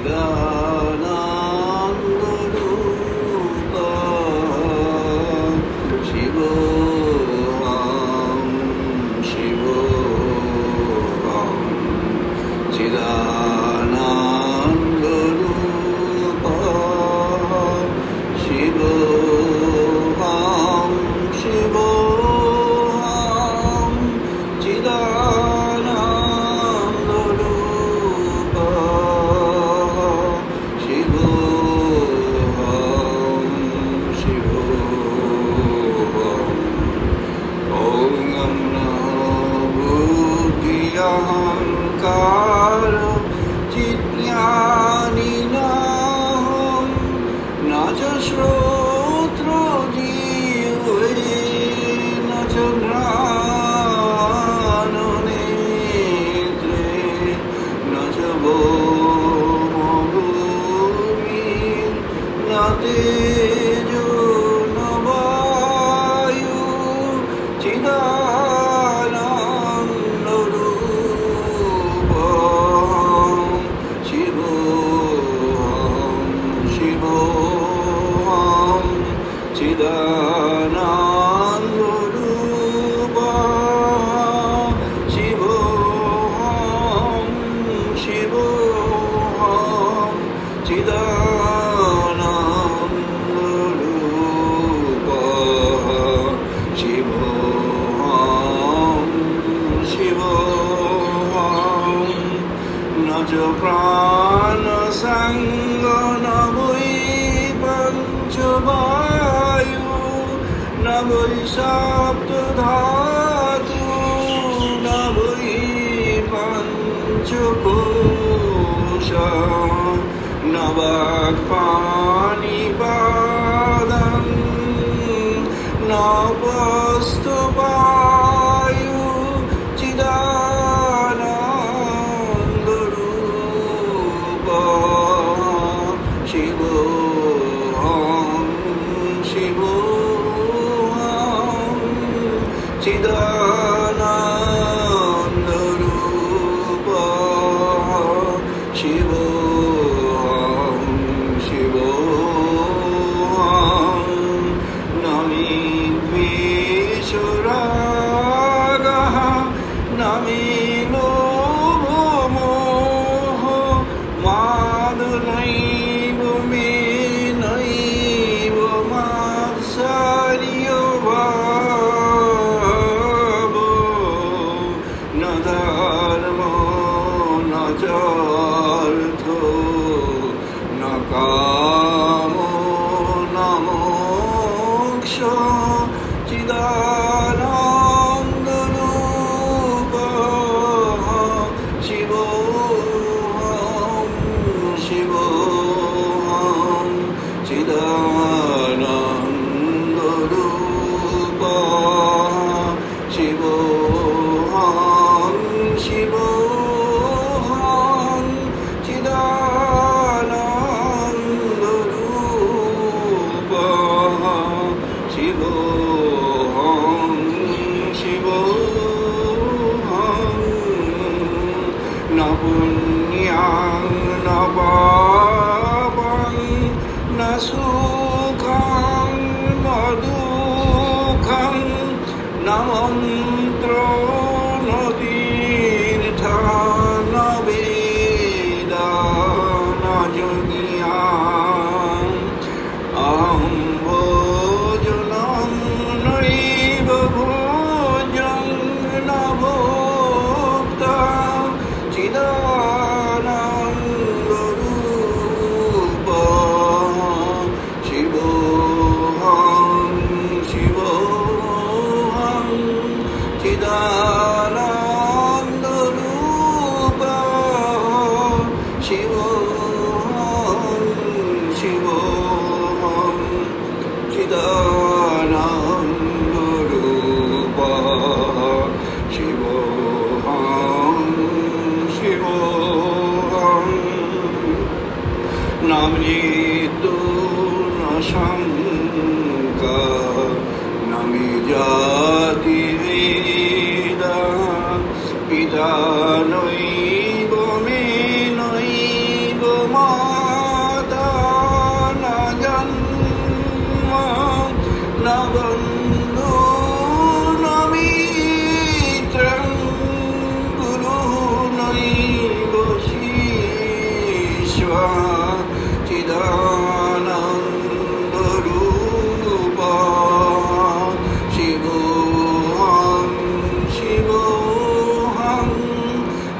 Shiva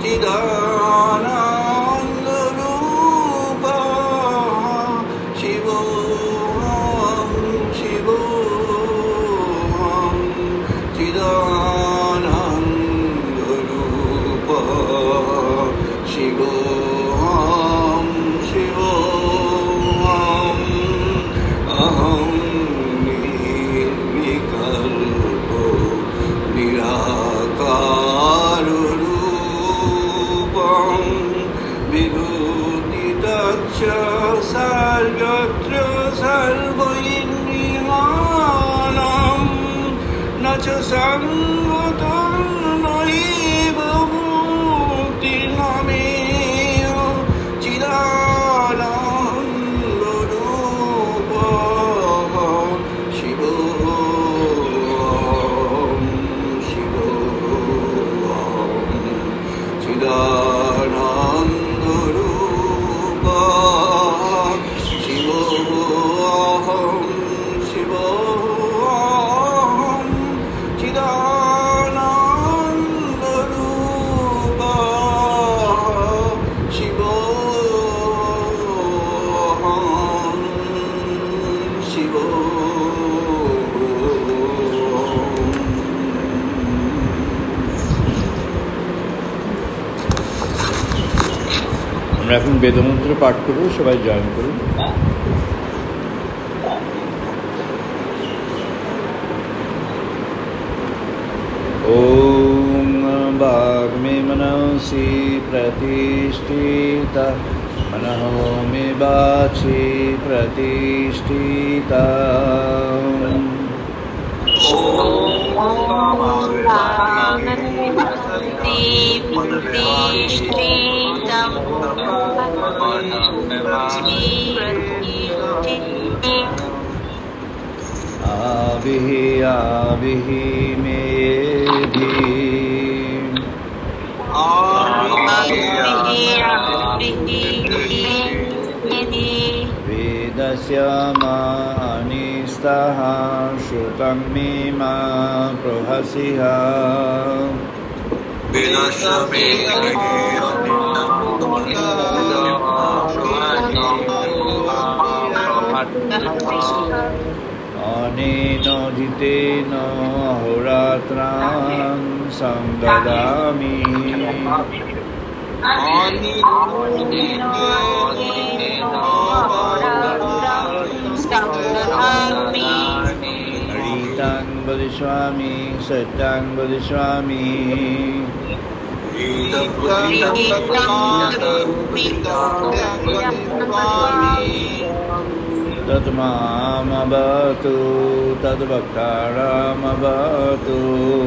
चिदानन्दरूपा शिवोऽहं शिवोऽहं चिदानन्दरूपा शिवोऽहं शिवोऽहं अहं निर्विकल्पो निराकाररूपं विभूतितच्च सर्वत्र सर्वैर्निहानं न च संगतं नैव मुक्तिर्नमेव चिदानन्दरूपा शिवोऽहं शिवोऽहं चिदानन्दरूपा शिवोऽहं शिवोऽहं चिदानन्दरूपा शिवोऽहं शिवोऽहं। আমরা এখন বেদমন্ত্র পাঠ করব, সবাই জয়েন করুন। ওম বাগ্মে মনসি প্রতিষ্ঠিতা मनः मे वाचि प्रतिष्ठिता आविः मेधि वेदस्य मानिस्तः श्रुतं मे मा प्रहसिः अनेन जितेन अहोरात्रां संददामि रीतं वदिष्यामि सत्यं वदिष्यामि तद्मामवतु तद्वक्तारमवतु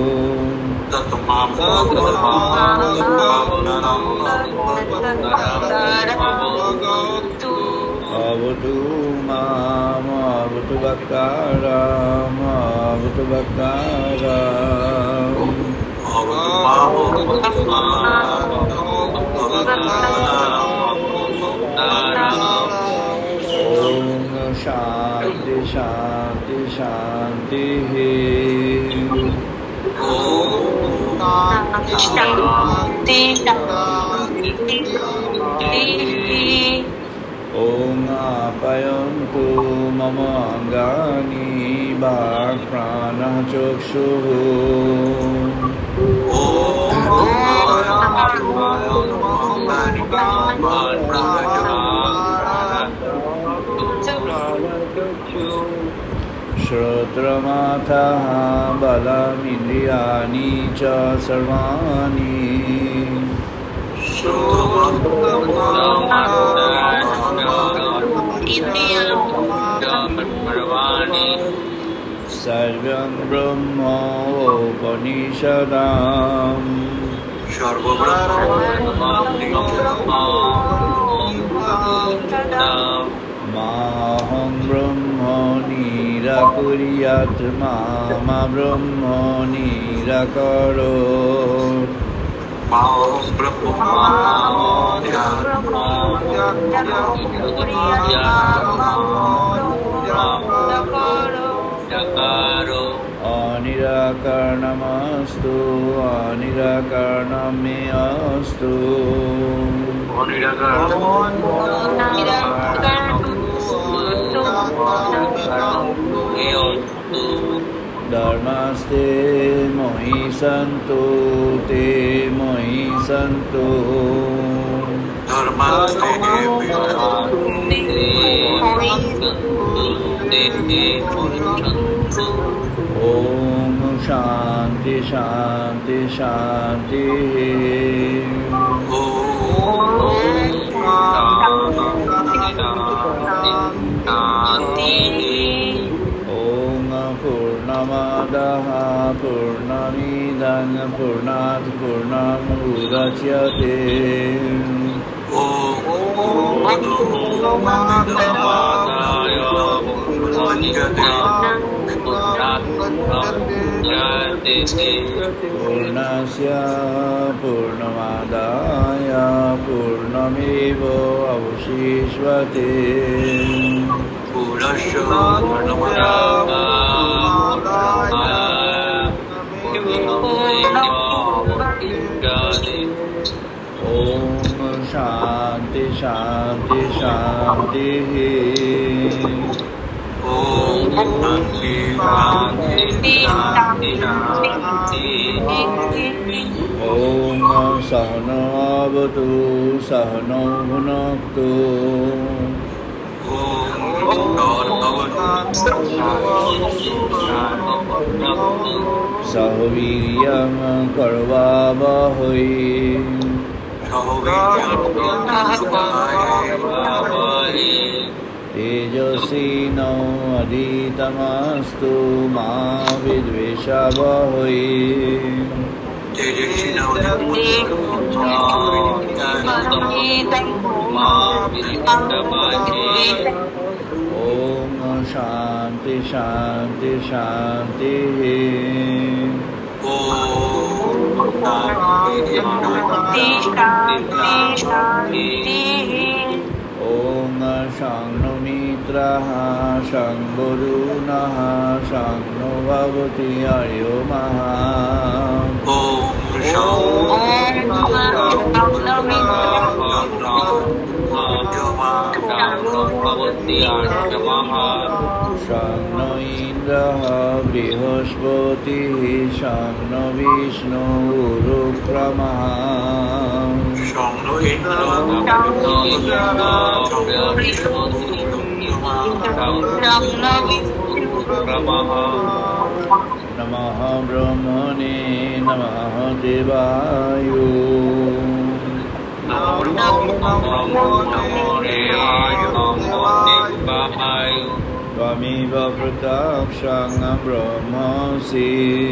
अवतु माम् अवतु वक्तारम् अवतु वक्तारम् ओम शांति शांति शांति ओम आप्यायन्तु मम अंगानि वाक्प्राणः चक्षुः श्रोत्रमाथः बलमिन्द्रियाणि च सर्वाणि सर्वं ब्रह्मोपनिषदाम् माहं ब्रह्म निराकुर्यात् मा ब्रह्म निराकरोत् अनिराकरणमस्तु अनिराकरणं मे अस्तु धर्मस्ते मयि सन्तु ते मयि सन्तु ओम शांति शांति शांति ओम पूर्णमदः पूर्णमिदं पूर्णात् पूर्णमुदच्यते पूर्णस्य पूर्णमादाय पूर्णमेवावशिष्यते ओम शांति शांति शांति ओम सहनो भवतु सहनो भुनक्तु सह वीर्यं करवावहै तेजस्विनो अधीतमस्तु मा विद्विषावहै ओम शांति शांति शांति ओम शं मित्रः शं गुरुनः शं नो भवति हरिओमः शं नो इन्द्रः बृहस्पतिः शं नो विष्णुरुक्रमः नमः ब्रह्मणे नमः देवाय त्वमेव प्रत्यक्षं ब्रह्मासि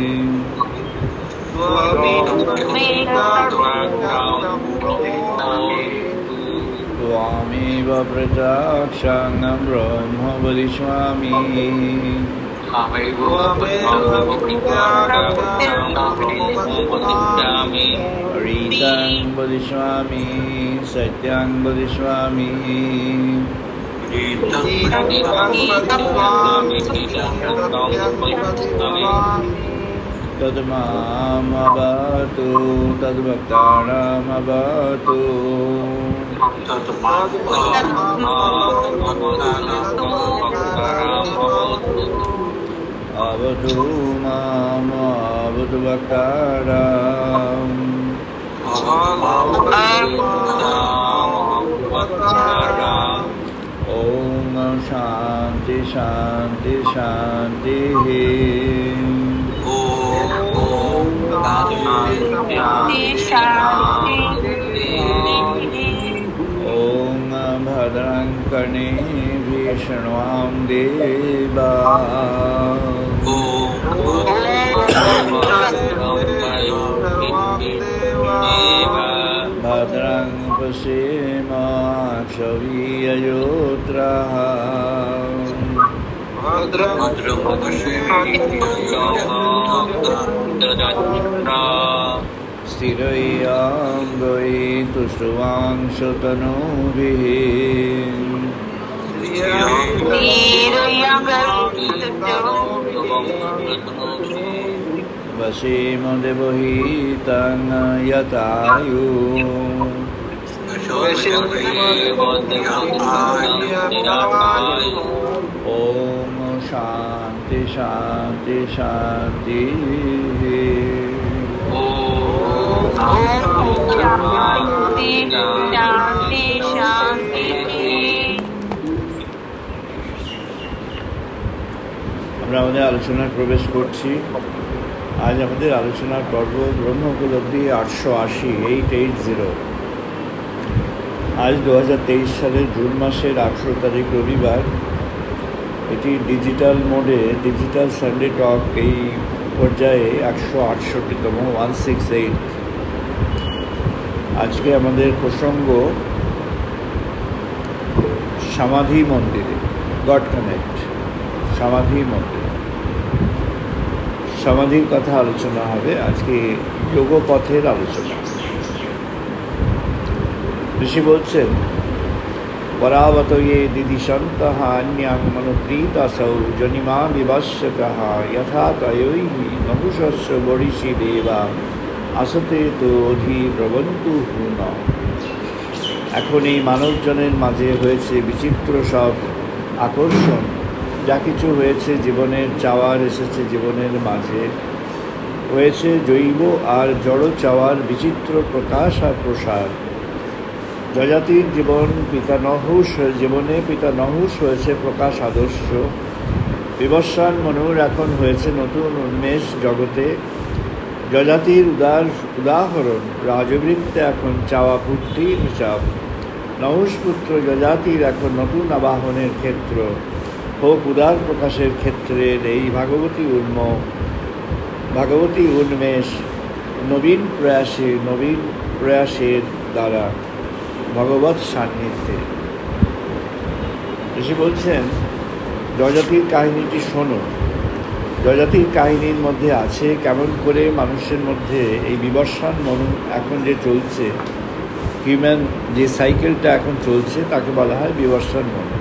त्वमेव प्रत्यक्षं ब्रह्म वदिष्यामि रीतं वदिष्यामि सत्यं वदिष्यामि तद्मामवतु तद्भक्तानामवतु अवतु माम् अवतु भक्तानाम् ओम शांति शांति शांति ओम भद्रं कर्णेभिः शृण्वाम देवा भद्रं पश्येमाक्षभिर्यजत्राः स्थिरैरङ्गैः तुष्टुवांशतनूभिः वशीम देवहितं यतायु ओम शांति शांति शांति। আমরা আমাদের আলোচনায় প্রবেশ করছি। আজ আমাদের আলোচনার পর্ব ব্রহ্ম উপলব্ধি 880 880। আজ 2023 সালের জুন মাসের 18 তারিখ রবিবার। এটি ডিজিটাল মোডে ডিজিটাল সানডে টক এই পর্যায়ে 168তম 168। আজকে আমাদের প্রসঙ্গ সমাধি মন্দিরে, গড কানেক্ট, সমাধি মন্দির, সমাধির কথা আলোচনা হবে। আজকে যোগপথের আলোচনা। ঋষি বলছেন, পরাবত ইয়ে দিদিশন্তঃ অন্যাং মনুপ্রীতাসৌ জনিমা বিবশ্যতঃ যথা তয়ৈঃ নপুষস্য বরিষি দেবা আসতে তো অধি প্রবন্তু ন। এখন এই মানবজনের মাঝে হয়েছে বিচিত্র সব আকর্ষণ, যা কিছু হয়েছে জীবনের চাওয়ার এসেছে জীবনের মাঝে, হয়েছে জৈব আর জড় চাওয়ার বিচিত্র প্রকাশ আর প্রসার। যজাতির জীবন পিতা নহুষ জীবনে পিতা নহুষ হয়েছে প্রকাশ আদর্শ। বিবস্বান মনুর এখন হয়েছে নতুন উন্মেষ জগতে। যজাতির উদাহরণ রাজবৃত্তে এখন চাওয়া পূর্তি হিসাব। নহুষ পুত্র যজাতির এখন নতুন আবাহনের ক্ষেত্র, হোক উদার প্রকাশের ক্ষেত্রের এই ভাগবতী উন্মেষ নবীন প্রয়াসের দ্বারা ভগবৎ সান্নিধ্যে। ঋষি বলছেন, যজাতির কাহিনীটি শোনো। যজাতির কাহিনীর মধ্যে আছে কেমন করে মানুষের মধ্যে এই বিবর্ষণ মনু এখন যে চলছে, হিউম্যান যে সাইকেলটা এখন চলছে তাকে বলা হয় বিবর্ষণ মনু।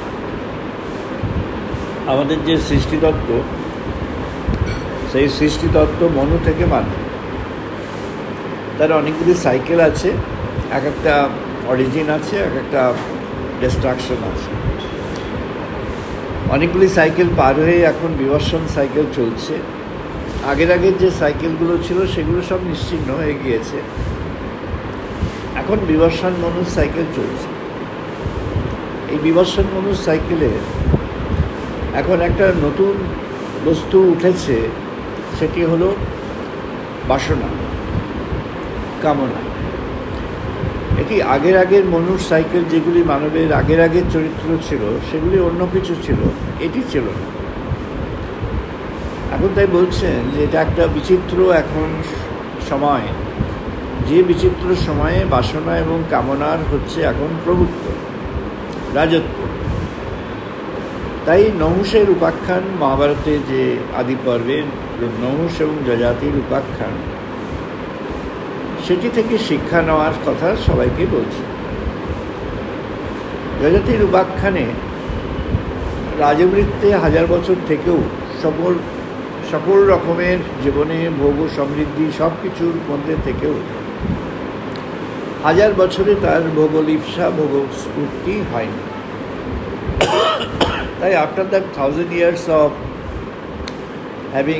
আমাদের যে সৃষ্টিতত্ত্ব, সেই সৃষ্টিতত্ত্ব মনু থেকে মানব। তার অনেকগুলি সাইকেল আছে, এক একটা অরিজিন আছে, এক একটা ডিস্ট্রাকশন আছে। অনেকগুলি সাইকেল পার হয়ে এখন বিবর্ষণ সাইকেল চলছে। আগের যে সাইকেলগুলো ছিল সেগুলো সব নিশ্চিহ্ন হয়ে গিয়েছে, এখন বিবর্ষণ মনুর সাইকেল চলছে। এই বিবর্ষণ মনুর সাইকেলে এখন একটা নতুন বস্তু উঠেছে, সেটি হলো বাসনা, কামনা। এটি আগের মনুর সাইকেল, যেগুলি মানবের আগের চরিত্র ছিল, সেগুলি অন্য কিছু ছিল, এটি ছিল না। এখন তাই বলছেন যে এটা একটা বিচিত্র এখন সময়, যে বিচিত্র সময়ে বাসনা এবং কামনার হচ্ছে এখন প্রভুত্ব, রাজত্ব। তাই নহুষের উপাখ্যান, মহাভারতে যে আদি পর্বে নহুষ এবং যজাতির উপাখ্যান, সেটি থেকে শিক্ষা নেওয়ার কথা সবাইকে বলছে। যজাতির উপাখ্যানে রাজবৃত্তে 1000 বছর থেকেও সকল রকমের জীবনে ভোগ সমৃদ্ধি সব কিছুর মধ্যে থেকেও 1000 বছরে তার ভোগলিপ্সা ভোগস্ফূর্তি হয়নি। তাই after that 1000 years of having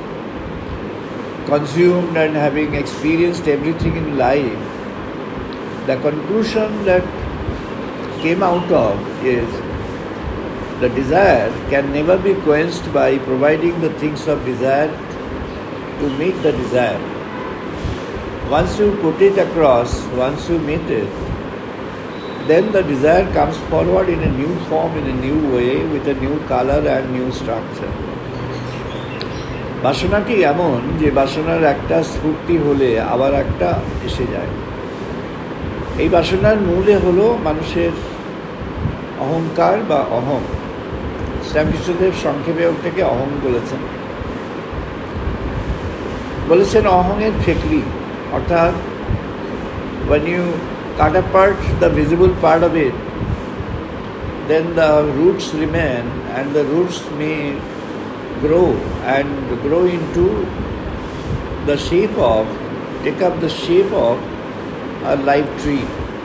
consumed and having experienced everything in life, the conclusion that came out of is the desire can never be quenched by providing the things of desire to meet the desire. Once you put it across, once you meet it, then the desire comes forward in a new form, in a new way, with a new color and new structure. বাসনাটি এমন যে বাসনার একটা স্ফূর্তি হলে আবার একটা এসে যায়। এই বাসনার মূলে হলো মানুষের অহংকার বা অহং। শ্রীরামকৃষ্ণদেব সংক্ষেপে ওটাকে অহং বলেছেন অহংয়ের ফেকলি, অর্থাৎ when you cut apart the visible part of it, then the roots remain, and the roots may grow into take up the shape of a live tree.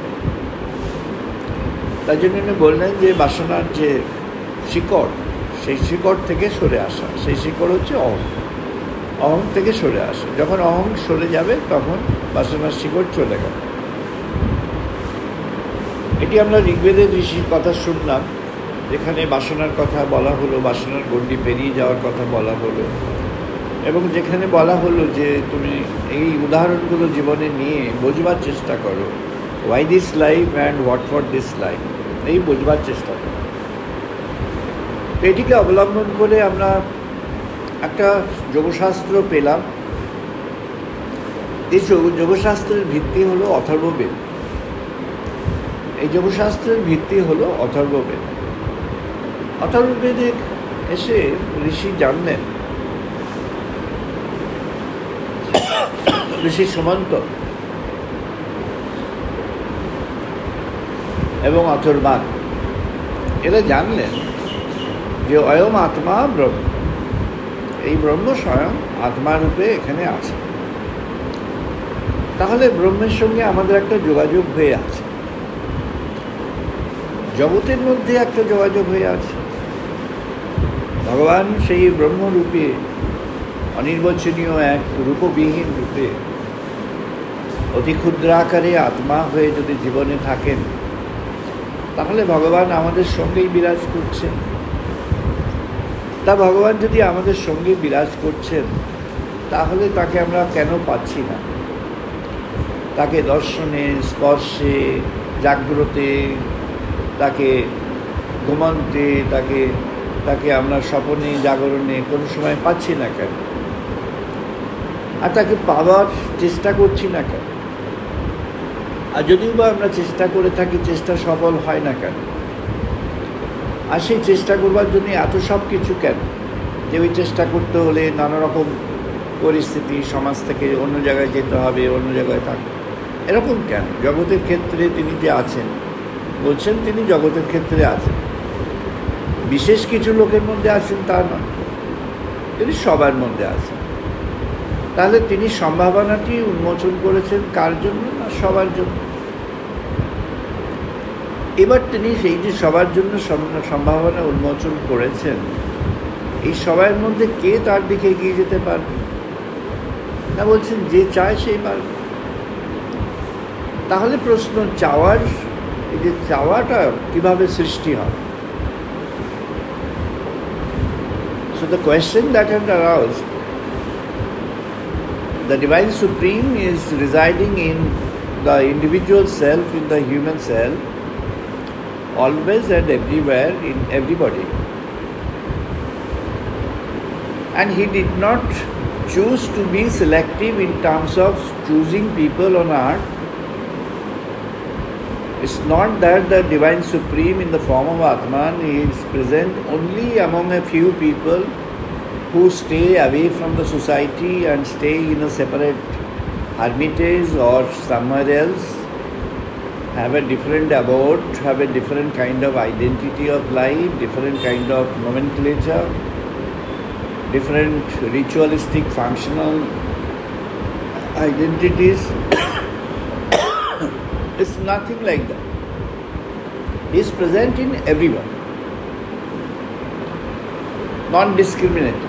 তাই জন্য উনি বললেন যে বাসনার যে শিকড়, সেই শিকড় থেকে সরে আসা, সেই শিকড় হচ্ছে অহং। অহং থেকে সরে আসা, যখন অহং সরে যাবে তখন বাসনার শিকড় চলে গেল। এটি আমরা ঋগ্বেদের ঋষির কথা শুনলাম, যেখানে বাসনার কথা বলা হলো, বাসনার গণ্ডি পেরিয়ে যাওয়ার কথা বলা হলো, এবং যেখানে বলা হলো যে তুমি এই উদাহরণগুলো জীবনে নিয়ে বোঝবার চেষ্টা করো, why this life and what for this life, এই বোঝবার চেষ্টা করো। এটিকে অবলম্বন করে আমরা একটা যোগশাস্ত্র পেলাম। এই যোগশাস্ত্রের ভিত্তি হলো অথর্ববেদ। এই যোগশাস্ত্রের ভিত্তি হলো অথর্ববেদ। অথর্ববেদে এসে ঋষি জানলেন, ঋষি সুমন্ত এবং অথর্বাণ এরা জানলেন যে অয়ম আত্মা ব্রহ্ম, এই ব্রহ্ম স্বয়ং আত্মা রূপে এখানে আছে। তাহলে ব্রহ্মের সঙ্গে আমাদের একটা যোগাযোগ হয়ে আছে, জগতের মধ্যে একটা যোগাযোগ হয়ে আছে। ভগবান সেই ব্রহ্মরূপে, অনির্বচনীয় এক রূপবিহীন রূপে, অতি ক্ষুদ্রাকারে আত্মা হয়ে যদি জীবনে থাকেন, তাহলে ভগবান আমাদের সঙ্গেই বিরাজ করছেন। তা ভগবান যদি আমাদের সঙ্গে বিরাজ করছেন, তাহলে তাকে আমরা কেন পাচ্ছি না? তাকে দর্শনে, স্পর্শে, জাগ্রতে, তাকে ঘুমন্তে, তাকে আমরা স্বপ্নে, জাগরণে কোনো সময় পাচ্ছি না কেন? আর তাকে পাওয়ার চেষ্টা করছি না কেন? আর যদিও বা আমরা চেষ্টা করে থাকি, চেষ্টা সফল হয় না কেন? আর সেই চেষ্টা করবার জন্য এত সব কিছু কেন? যে ওই চেষ্টা করতে হলে নানা রকম পরিস্থিতি, সমাজ থেকে অন্য জায়গায় যেতে হবে, অন্য জায়গায় থাকবে, এরকম কেন? জগতের ক্ষেত্রে তিনি যে আছেন, বলছেন তিনি জগতের ক্ষেত্রে আছেন, বিশেষ কিছু লোকের মধ্যে আছেন তা নয়, তিনি সবার মধ্যে আছেন। তাহলে তিনি সম্ভাবনাটি উন্মোচন করেছেন কার জন্য? না, সবার জন্য। এবার তিনি সেই যে সবার জন্য সম্ভাবনা উন্মোচন করেছেন, এই সবার মধ্যে কে তার দিকে এগিয়ে যেতে পারবে? না, বলছেন যে চায় সেই পারবে। তাহলে প্রশ্ন, চাওয়ার, এই যে চাওয়াটা কিভাবে সৃষ্টি হয়? So the question that had aroused, the Divine Supreme is residing in the individual self, in the human self, always and everywhere, in everybody. And he did not choose to be selective in terms of choosing people on earth. It's not that the Divine Supreme in the form of Atman is present only among a few people who stay away from the society and stay in a separate hermitage or somewhere else, have a different abode, have a different kind of identity of life, different kind of nomenclature, different ritualistic functional identities. It's nothing like that. He is present in everyone, non-discriminating.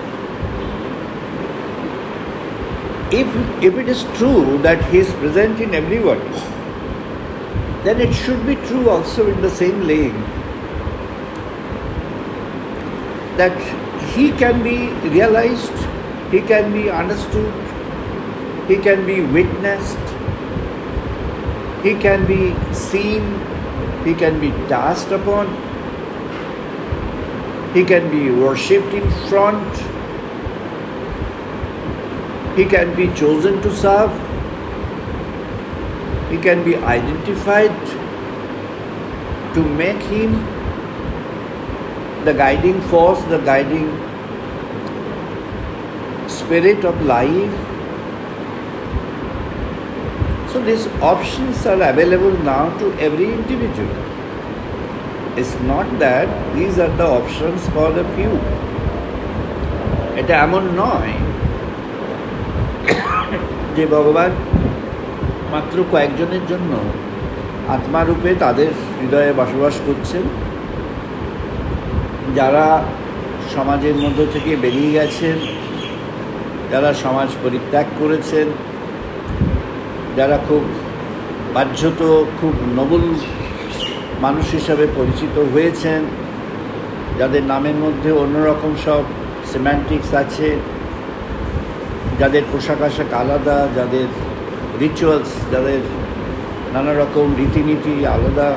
If it is true that he is present in everybody, then it should be true also in the same lane that he can be realized, he can be understood, he can be witnessed, he can be seen, he can be touched upon, he can be worshipped in front, he can be chosen to serve, he can be identified to make him the guiding force, the guiding spirit of life. So these options are available now to every individual. It's not that these are the options for the few. এটা এমন নয় যে ভগবান মাত্র কয়েকজনের জন্য আত্মারূপে তাদের হৃদয়ে বসবাস করছেন, যারা সমাজের মধ্য থেকে বেরিয়ে গেছেন, যারা সমাজ পরিত্যাগ করেছেন, যারা খুব বাহ্যত খুব নোবেল মানুষ হিসাবে পরিচিত হয়েছেন, যাদের নামের মধ্যে অন্যরকম সব সিম্যান্টিক্স আছে, যাদের পোশাক আশাক আলাদা, যাদের রিচুয়ালস, যাদের নানা রকম রীতিনীতি আলাদা,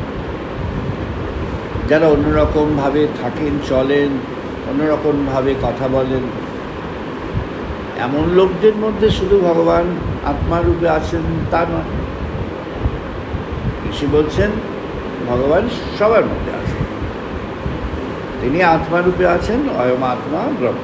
যারা অন্যরকমভাবে থাকেন, চলেন, অন্যরকমভাবে কথা বলেন, এমন লোকদের মধ্যে শুধু ভগবান আত্মারূপে আছেন তা নয়। ঋষি বলছেন ভগবান সবার মধ্যে আছেন, তিনি আত্মারূপে আছেন, অয়ম আত্মা ব্রহ্ম।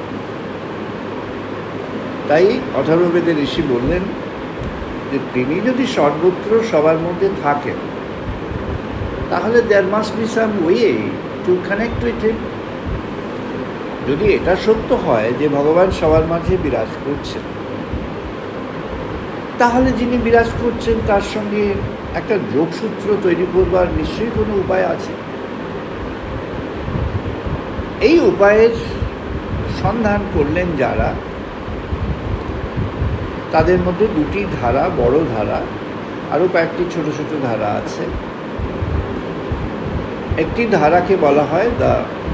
তাই অথর্ববেদের ঋষি বললেন যে তিনি যদি সর্বত্র সবার মধ্যে থাকেন, তাহলে there must be some way to connect with him। যদি এটা সত্য হয় যে ভগবান সবার মাঝে বিরাজ করছেন, তাহলে যিনি বিরাজ করছেন তার সঙ্গে একটা যোগসূত্র তৈরি করবার নিশ্চয়ই কোনো উপায় আছে। এই উপায়ের সন্ধান করলেন যারা, তাদের মধ্যে দুটি ধারা, বড় ধারা, আরও কয়েকটি ছোট ছোট ধারা আছে। একটি ধারাকে বলা হয় the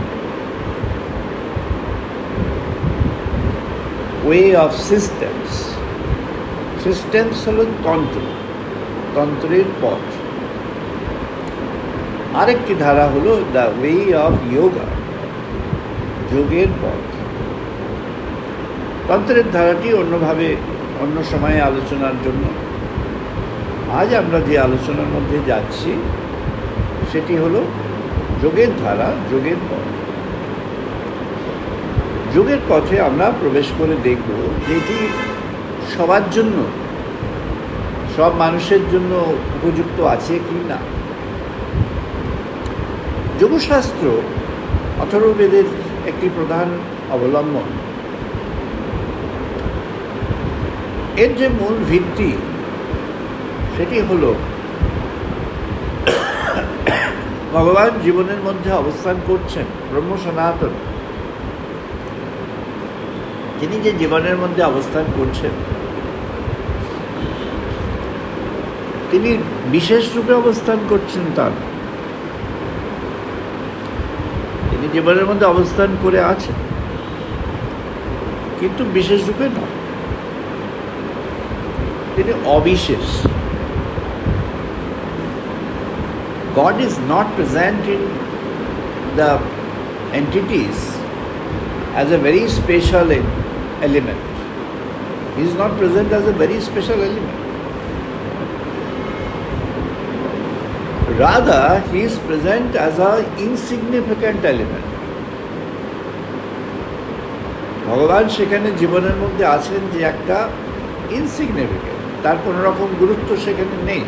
way of systems. Systems হল তন্ত্র, তন্ত্রের পথ। আরেকটি ধারা হল দ্য ওয়ে অফ যোগা, যোগের পথ। তন্ত্রের ধারাটি অন্যভাবে অন্য সময়ে আলোচনার জন্য। আজ আমরা যে আলোচনার মধ্যে যাচ্ছি সেটি হলো যোগের ধারা, যোগের পথ। যোগের পথে আমরা প্রবেশ করে দেখব যে এটি সবার জন্য, সব মানুষের জন্য উপযুক্ত আছে কি না। যোগশাস্ত্র অথর্ববেদের একটি প্রধান অবলম্বন। এর যে মূল ভিত্তি সেটি হল ভগবান জীবনের মধ্যে অবস্থান করছেন, ব্রহ্ম সনাতন। তিনি যে জীবনের মধ্যে অবস্থান করছেন, তিনি বিশেষ রূপে অবস্থান করছেন তার, তিনি জীবনের মধ্যে অবস্থান করে আছেন, কিন্তু বিশেষ রূপে নয়, তিনি অবিশেষ। God is not present in the entities as a very special element. He is not present as a very special element. Rather, he is present as an insignificant element. ভগবান সেখানে জীবনের মধ্যে আছেন যে একটা ইনসিগনিফিকেন্ট, তার কোনো রকম গুরুত্ব সেখানে নেই।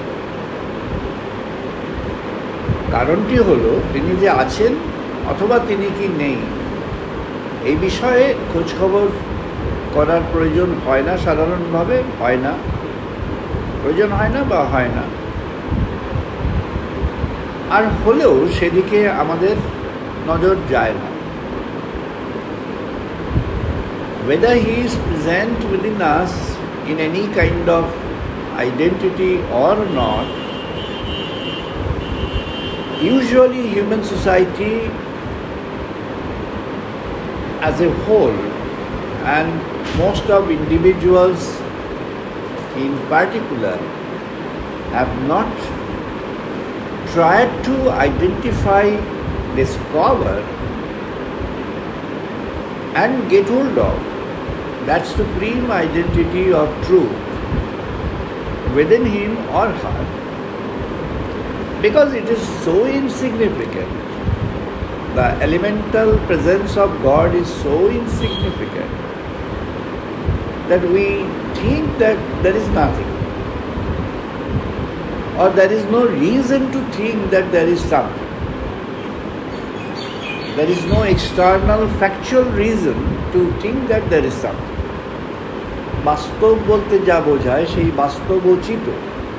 কারণটি হলো তিনি যে আছেন অথবা তিনি কি নেই, এই বিষয়ে খোঁজখবর করার প্রয়োজন হয় না, সাধারণভাবে হয় না, প্রয়োজন হয় না বা হয় না। আর হলেও সেদিকে আমাদের নজর যায় না। Whether he is present within us in any kind of identity or not, usually human society as a whole and most of individuals in particular have not tried to identify, discover and get hold of that supreme identity of truth within him or her, because it is so insignificant. The elemental presence of God is so insignificant that we think that there is nothing, or there is no reason to think that there is something. There is no external factual reason to think that there is something. বাস্তব বলতে যা বোঝায় সেই বাস্তবোচিত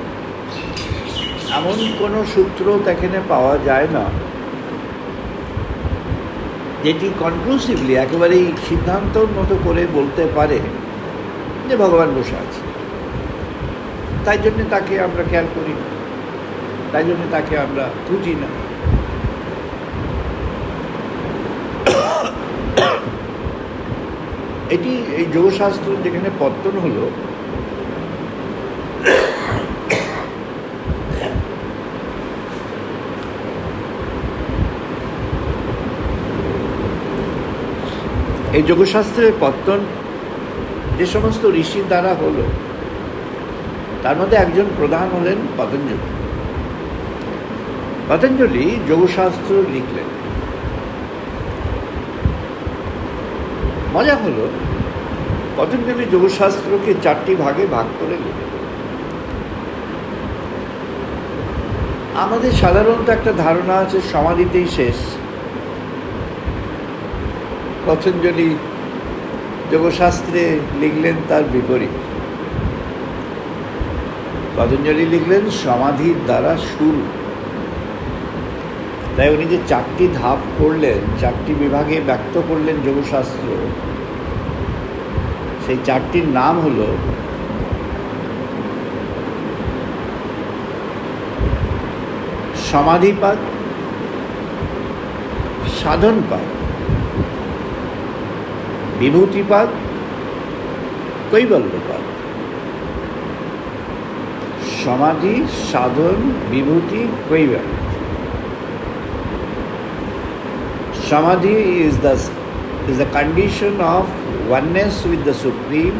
এমন কোনো সূত্র এখানে পাওয়া যায় না যেটি কনক্লুসিভলি একেবারেই সিদ্ধান্তর মতো করে বলতে পারে যে ভগবান বসে আছে। তাই জন্য তাকে আমরা খেয়াল করি না, তাই জন্য তাকে আমরা খুঁজি না। এটি এই যোগশাস্ত্র যেখানে পত্তন হলো, এই যোগশাস্ত্রের পত্তন যে সমস্ত ঋষির দ্বারা হলো তার মধ্যে একজন প্রধান হলেন পতঞ্জলি। পতঞ্জলি যোগশাস্ত্র লিখলেন। মজা হলো পতঞ্জলি যোগশাস্ত্রকে 4টি ভাগে ভাগ করে লিখলেন। আমাদের সাধারণত একটা ধারণা আছে সমাধিতেই শেষ। পতঞ্জলি যোগশাস্ত্রে লিখলেন তার বিপরীত। পতঞ্জলি লিখলেন সমাধির দ্বারা শুরু। তাই উনি যে 4টি ধাপ করলেন, 4টি বিভাগে ব্যক্ত করলেন যোগশাস্ত্র, সেই 4টির নাম হলো সমাধিপাদ, সাধনপাদ, বিভূতিপাদ, কৈবল্যপাদ। সমাধি, সাধন, বিভূতি, Kaivalya. Samadhi is the condition of oneness with the Supreme.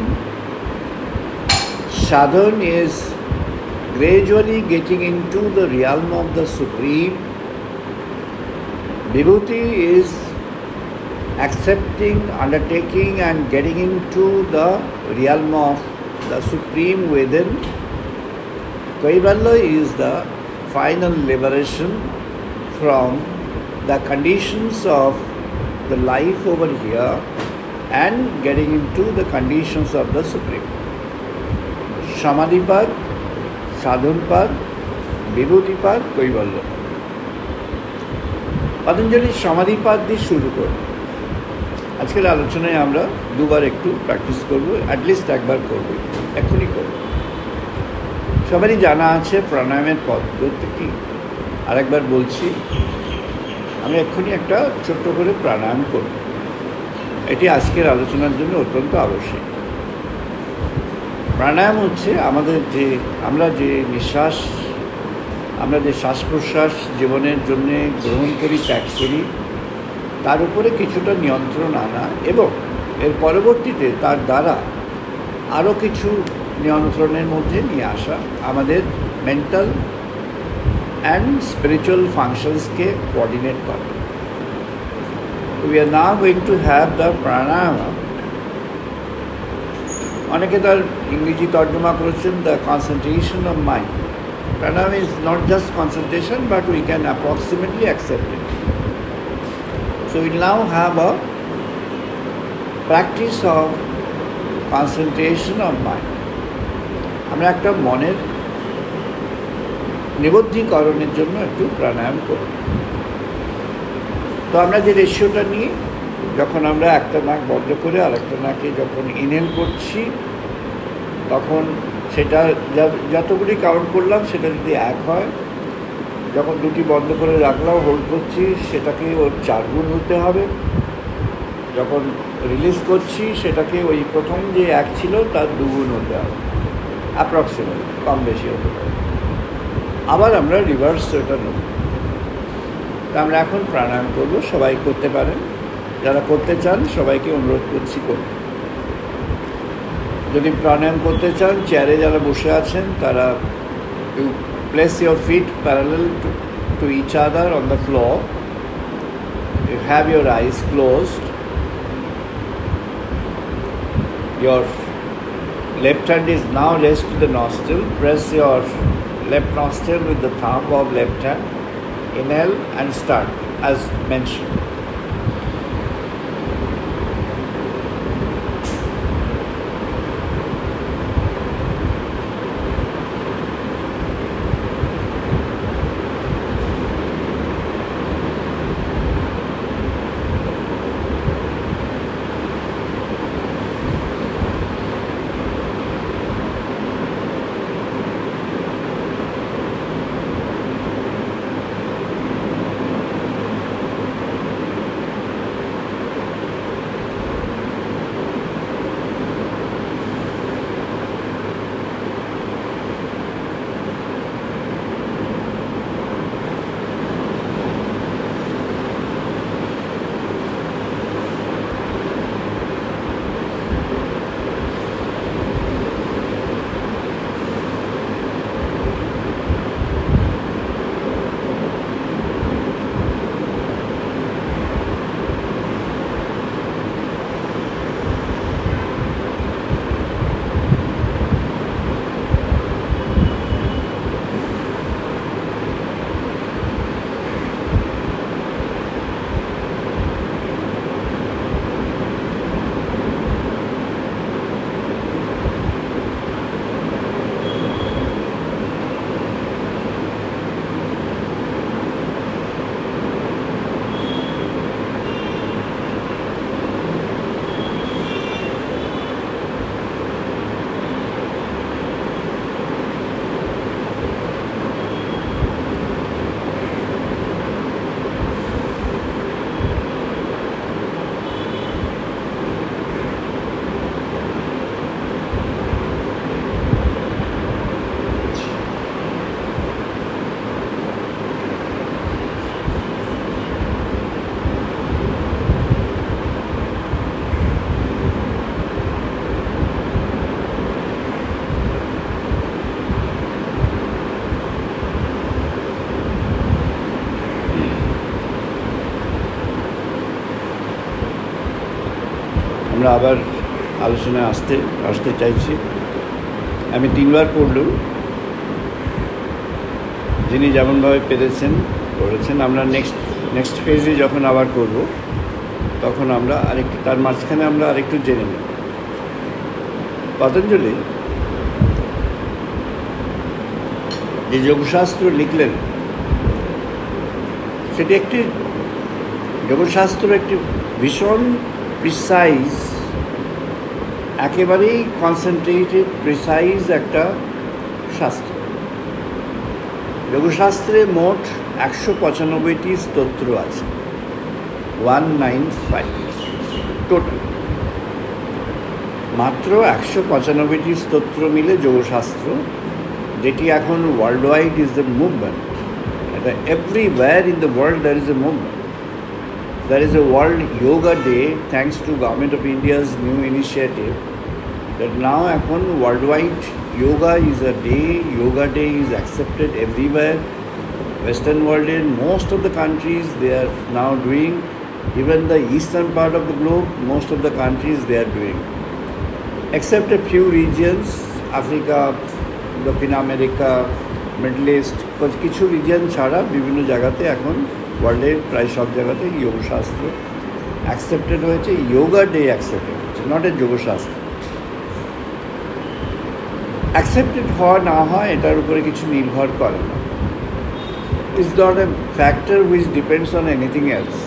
Sadhan is gradually getting into the realm of the Supreme. Vibhuti is accepting, undertaking and getting into the realm of the Supreme within. Kaivalya is the final liberation from the conditions of the life over here and getting into the conditions of the Supreme. Samadhipad, Sadhanpad, Vibhutipad, Kaivalya. Patanjali সমাধিপাদ দিয়ে শুরু করব। আজকের আলোচনায় আমরা দুবার একটু practice করব, at least একবার করব, এখনই করব। সবারই জানা আছে প্রাণায়ামের পদ্ধতি। আরেকবার বলছি, আমি এক্ষুনি একটা ছোট্ট করে প্রাণায়াম করব। এটি আজকের আলোচনার জন্য অত্যন্ত আবশ্যক। প্রাণায়াম হচ্ছে আমরা যে নিঃশ্বাস, আমরা যে শ্বাস প্রশ্বাস জীবনের জন্য গ্রহণ করি, ত্যাগ করি, তার উপরে কিছুটা নিয়ন্ত্রণ আনা এবং এর পরবর্তীতে তার দ্বারা আরও কিছু নিয়ন্ত্রণের মধ্যে নিয়ে আসা আমাদের mental and spiritual functions ke coordinate kore. We are now going to have the pranayama. Oneke tar ingreji tarjuma korechen the concentration of mind. Pranayama is not just concentration, but we can approximately accept it. So we now have a practice of concentration of mind. আমরা একটা মনের নিবদ্ধীকরণের জন্য একটু প্রাণায়াম করি। তো আমরা যে রেশিওটা নিই, যখন আমরা একটা নাক বন্ধ করে আরেকটা নাকে যখন ইনহেল করছি, তখন সেটা যতগুলি কাউন্ট করলাম সেটা যদি 1 হয়, যখন দুটি বন্ধ করে রাখলাম হোল্ড করছি, সেটাকে ওর 4 গুণ হতে হবে। যখন রিলিজ করছি সেটাকে ওই প্রথম যে 1 ছিল তার 2 গুণ হতে হবে, অ্যাপ্রক্সিমেটলি, কম বেশি হতে পারে। আবার আমরা রিভার্স এটা নেব। আমরা এখন প্রাণায়াম করব, সবাই করতে পারেন। যারা করতে চান সবাইকে অনুরোধ করছি করতে। যদি প্রাণায়াম করতে চান, চেয়ারে যারা বসে আছেন তারা you place your feet parallel to each other on the floor. You have your eyes closed. Your left hand is now raised to the nostril. Press your left nostril with the thumb of left hand. Inhale and start as mentioned. আমরা আবার আলোচনায় আসতে চাইছি। আমি 3 বার পড়লুম, যিনি যেমনভাবে করেছেন। আমরা নেক্সট ফেজে যখন আবার করব, তখন আমরা তার মাঝখানে আমরা আরেকটু জেনে নেব। পতঞ্জলি যে যোগশাস্ত্র লিখলেন, সেটি যোগশাস্ত্র একটি ভীষণ প্রিসাইজ, একেবারেই কনসেন্ট্রেটেড প্রিসাইজ একটা শাস্ত্র। যোগশাস্ত্রে মোট 195টি স্তোত্র আছে, 195 টোটাল। মাত্র 195টি স্তোত্র মিলে যোগশাস্ত্র, যেটি এখন world wide is the movement. এটা everywhere in the world there is a movement. There is a World Yoga Day thanks to Government of India's new initiative, that now এখন worldwide yoga is a day. Yoga Day is accepted everywhere. Western world, in most of the countries they are now doing. Even the eastern part of the globe, most of the countries they are doing, except a few regions, Africa, দক্ষিণ America, middle east, কিছু region ছাড়া বিভিন্ন জায়গাতে এখন ওয়ার্ল্ডের প্রায় সব জায়গাতে যোগশাস্ত্র অ্যাকসেপ্টেড হয়েছে। যোগা ডে অ্যাকসেপ্টেড হচ্ছে, নট এ যোগশাস্ত্র। অ্যাকসেপ্টেড হওয়া না হয় এটার উপরে কিছু নির্ভর করে না। Is not a factor which depends on anything else.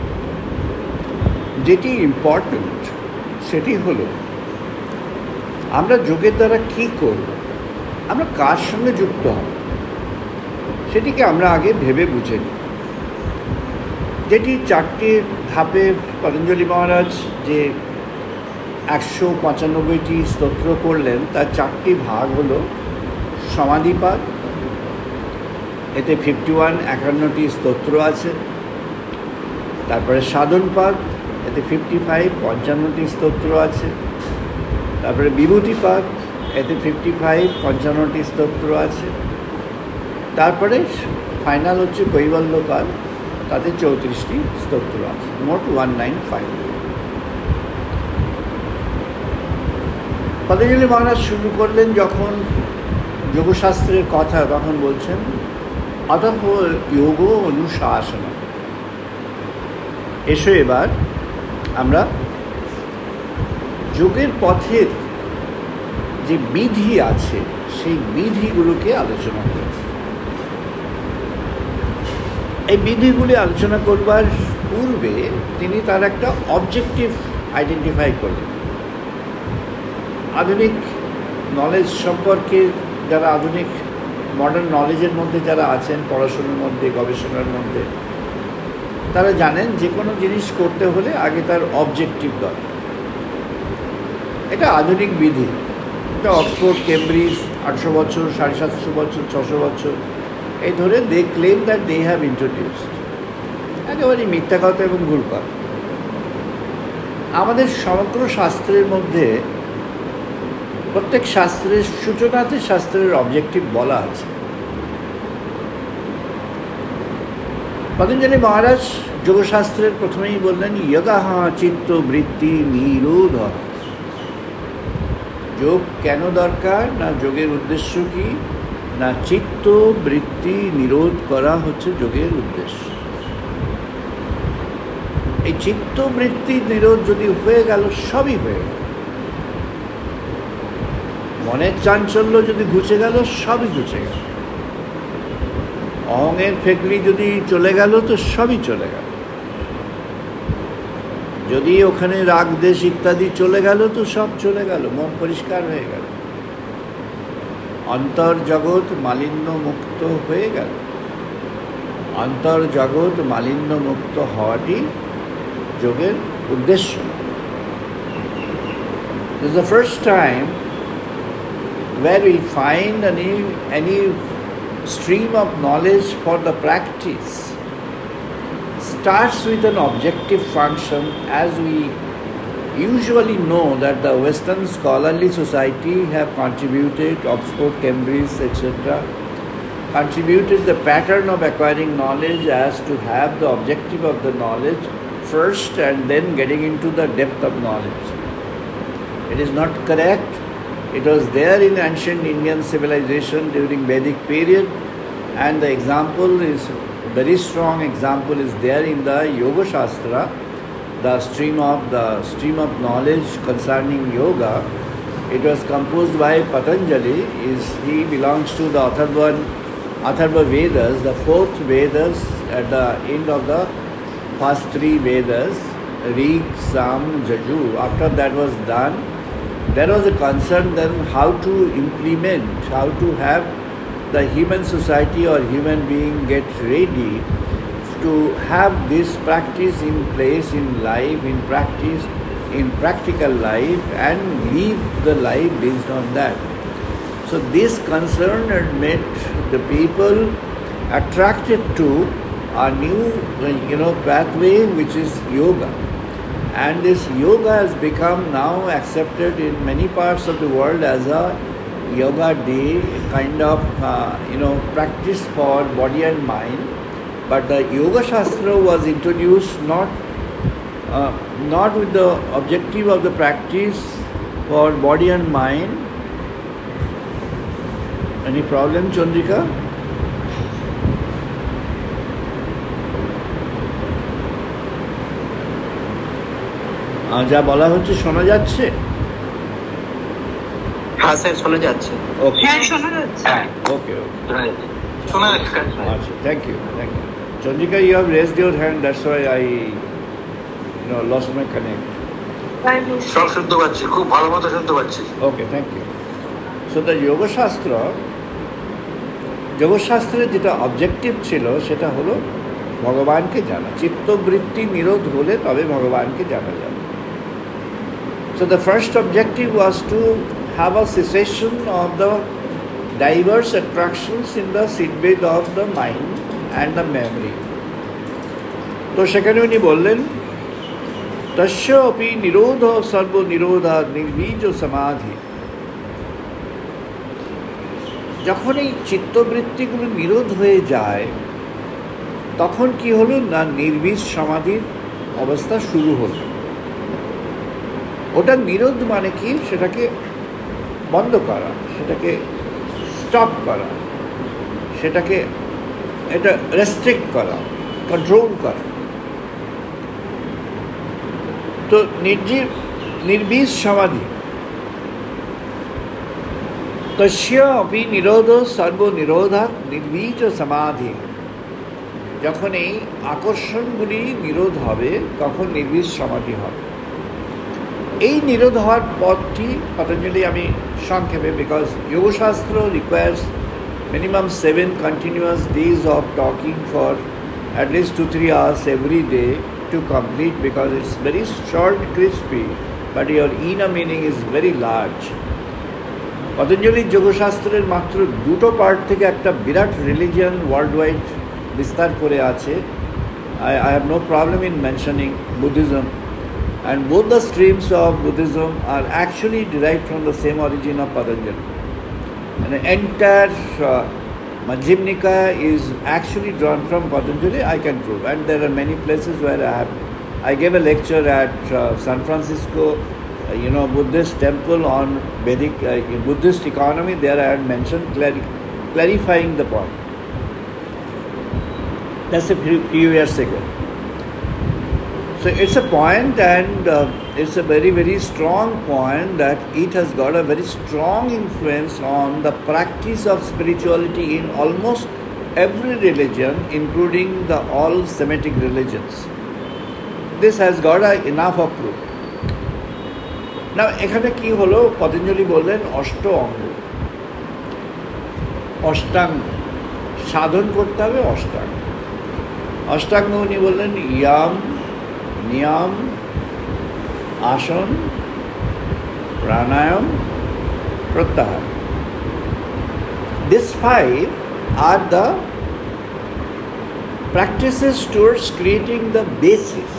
যেটি ইম্পর্ট্যান্ট সেটি হলো আমরা যোগের দ্বারা কী করব, আমরা কার সঙ্গে যুক্ত হব, সেটিকে আমরা আগে ভেবে বুঝে নিই। যেটি 4টি ধাপে পতঞ্জলি মহারাজ যে 195টি স্তোত্র করলেন, তার 4টি ভাগ হলো সমাধিপাদ, এতে 51টি স্তোত্র আছে। তারপরে সাধনপাদ, এতে 55টি স্তোত্র আছে। তারপরে বিভূতিপাদ, এতে 55টি স্তোত্র আছে। তারপরে ফাইনাল হচ্ছে কৈবল্যপাদ, তাতে 34টি স্তোত্র আছে, মোট 195। পতঞ্জলি মহারাজ শুরু করলেন যখন যোগশাস্ত্রের কথা, তখন বলছেন অতঃ যোগ অনুশাসন। এসো এবার আমরা যোগের পথের যে বিধি আছে সেই বিধিগুলোকে আলোচনা করছি। এই বিধিগুলি আলোচনা করবার পূর্বে তিনি তার একটা অবজেক্টিভ আইডেন্টিফাই করলেন। আধুনিক নলেজ সম্পর্কে যারা আধুনিক মডার্ন নলেজের মধ্যে যারা আছেন, পড়াশোনার মধ্যে, গবেষণার মধ্যে, তারা জানেন যে কোনো জিনিস করতে হলে আগে তার অবজেক্টিভ দরকার। এটা আধুনিক বিধি, এটা অক্সফোর্ড, কেমব্রিজ 800 বছর, 750 বছর, 600 বছর এই ধরে they claim that they have introduced. একেবারে মিথ্যা কথা এবং ভুল কথা। আমাদের সমগ্র শাস্ত্রের মধ্যে প্রত্যেক শাস্ত্রের সূচনাতে শাস্ত্রের অবজেক্টিভ বলা আছে। পতঞ্জলি মহারাজ যোগশাস্ত্রের প্রথমেই বললেন ইয়গাহ চিত্ত বৃত্তি নিরোধ। যোগ কেন দরকার? না যোগের উদ্দেশ্য কি? না চিত্ত বৃত্তি নিরোধ করা হচ্ছে যোগের উদ্দেশ্য। এই চিত্ত বৃত্তি নিরোধ যদি হয়ে গেল, সবই হয়ে গেল। মনের চাঞ্চল্য যদি ঘুচে গেল, সবই ঘুচে গেল। অহংয়ের ফেকলি যদি চলে গেল, তো সবই চলে গেল। যদি ওখানে রাগ দেশ ইত্যাদি চলে গেল, তো সব চলে গেল, মন পরিষ্কার হয়ে গেল, অন্তর্জগৎ মালিন্য মুক্ত হয়ে গেল। অন্তর্জগৎ মালিন্য মুক্ত হওয়াটি যোগের উদ্দেশ্য। This is the first time where we find any stream of knowledge for the practice starts with an objective function, as we usually know that the Western scholarly society have contributed, Oxford, Cambridge, etc., contributed the pattern of acquiring knowledge as to have the objective of the knowledge first and then getting into the depth of knowledge. It is not correct. It was there in ancient Indian civilization during Vedic period, and the example is very strong example is there in the Yoga Shastra, the stream of knowledge concerning yoga. It was composed by Patanjali. He belongs to the Atharva Vedas, the fourth Vedas at the end of the first three Vedas, Rig, Sam, Jaju. After that was done, there was a concern then how to implement, how to have the human society or human being get ready to have this practice in place in life, in practice, in practical life, and live the life based on that. So this concern had made the people attracted to a new, pathway, which is yoga. And this yoga has become now accepted in many parts of the world as a yoga day, kind of, practice for body and mind. But the Yoga Shastra was introduced not with the objective of the practice for body and mind. Any problem, Chandrika? যা বলা হচ্ছে শোনা যাচ্ছে? হ্যাঁ sir শোনা যাচ্ছে। ওকে, হ্যাঁ শোনা যাচ্ছে। ওকে, শোনা যাচ্ছে। আচ্ছা, thank you. Chandrika, you have raised your hand, that's why I lost my connect. সব শুনতে পাচ্ছি, খুব ভালো মতো শুনতে পাচ্ছি। Okay, thank you. So the যোগশাস্ত্রের যেটা অবজেক্টিভ ছিল সেটা হলো ভগবানকে জানা। চিত্তবৃত্তি নিরোধ হলে তবে ভগবানকে জানা যাবে। So the first objective was to have a cessation of the diverse attractions in the seedbed of the mind and the memory. তো সেখানে উনি বললেন তস্য অপি নিরোধ সর্ব নিরোধা নির্বীজ সমাধি। যখন এই চিত্তবৃত্তিগুলো নিরোধ হয়ে যায় তখন কি হলো না, নির্বীজ সমাধির অবস্থা শুরু হলো। ওটা নিরোধ মানে কি, সেটাকে বন্ধ করা, সেটাকে স্টপ করা, সেটাকে এটা রেস্ট্রিক্ট করা, কন্ট্রোল করা। তো নির্বীজ সমাধি তস্য অপি নিরোধ সর্বনিরোধা নির্বীজ সমাধি। যখন এই আকর্ষণগুলি নিরোধ হবে তখন নির্বীজ সমাধি হবে। এই নিরোধ হওয়ার পথটি পতঞ্জলি, আমি সংক্ষেপে, বিকজ যোগশাস্ত্র requires minimum 7 continuous days of talking for at least 2-3 hours every day to complete, because it's very short, crispy, but your inner meaning is very large. পতঞ্জলি যোগশাস্ত্রের মাত্র দুটো পার্ট থেকে একটা বিরাট রিলিজিয়ন ওয়ার্ল্ড ওয়াইড বিস্তার করে আছে। I have no problem in mentioning Buddhism, and both the streams of Buddhism are actually derived from the same origin of Patanjali. And the entire Majjhima Nikaya is actually drawn from Patanjali, I can prove. And there are many places where I gave a lecture at San Francisco, Buddhist temple on Vedic Buddhist economy. There I had mentioned clarifying the point. That's a few years ago. So it's a point, and it's a very, very strong point, that it has got a very strong influence on the practice of spirituality in almost every religion, including the all Semitic religions. This has got enough of proof. Now, এখানে কি হলো, পতঞ্জলি বললেন অষ্ট অঙ্গ, অষ্টাঙ্গ সাধন করতে হবে। অষ্টাঙ্গ উনি বললেন ইয়াম, নিয়ম, আসন, প্রাণায়াম, pratyahara. These 5 are the practices towards creating the basis.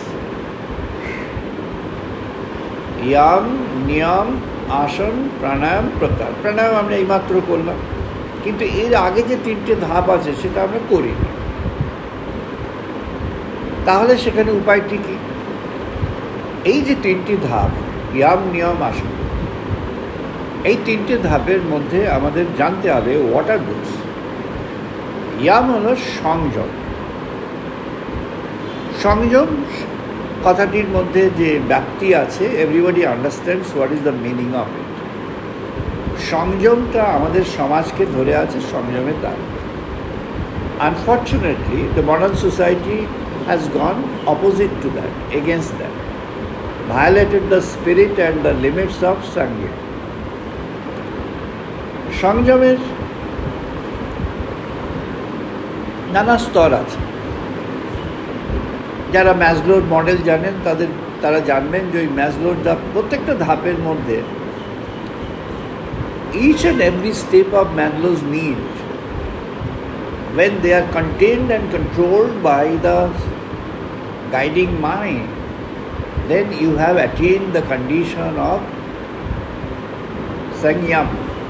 Yam, niyam, আসন, প্রাণায়াম, pratyahara. প্রাণায়াম আমরা এইমাত্র করলাম, কিন্তু এর আগে যে 3টে ধাপ আছে সেটা আমরা করিনি। তাহলে সেখানে উপায়টি কি? এই যে 3টি ধাপ, ইয়াম, নিয়ম, আসন, এই তিনটে ধাপের মধ্যে আমাদের জানতে হবে হোয়াট আর দুস। ইয়াম হলো সংযম। সংযম কথাটির মধ্যে যে ব্যাপ্তি আছে, everybody understands what is the meaning of it. সংযমটা আমাদের সমাজকে ধরে আছে সংযমের দ্বারা। Unfortunately the modern society has gone opposite to that, against that, violated the spirit and the limits of Sangha. সংযমের নানা স্তর আছে। যারা ম্যাসলোর মডেল জানেন তারা জানবেন যে ওই ম্যাসলোর প্রত্যেকটা ধাপের মধ্যে each and every step of Maslow's need, when they are contained and controlled by the guiding mind, then you have attained the condition of Sangyam,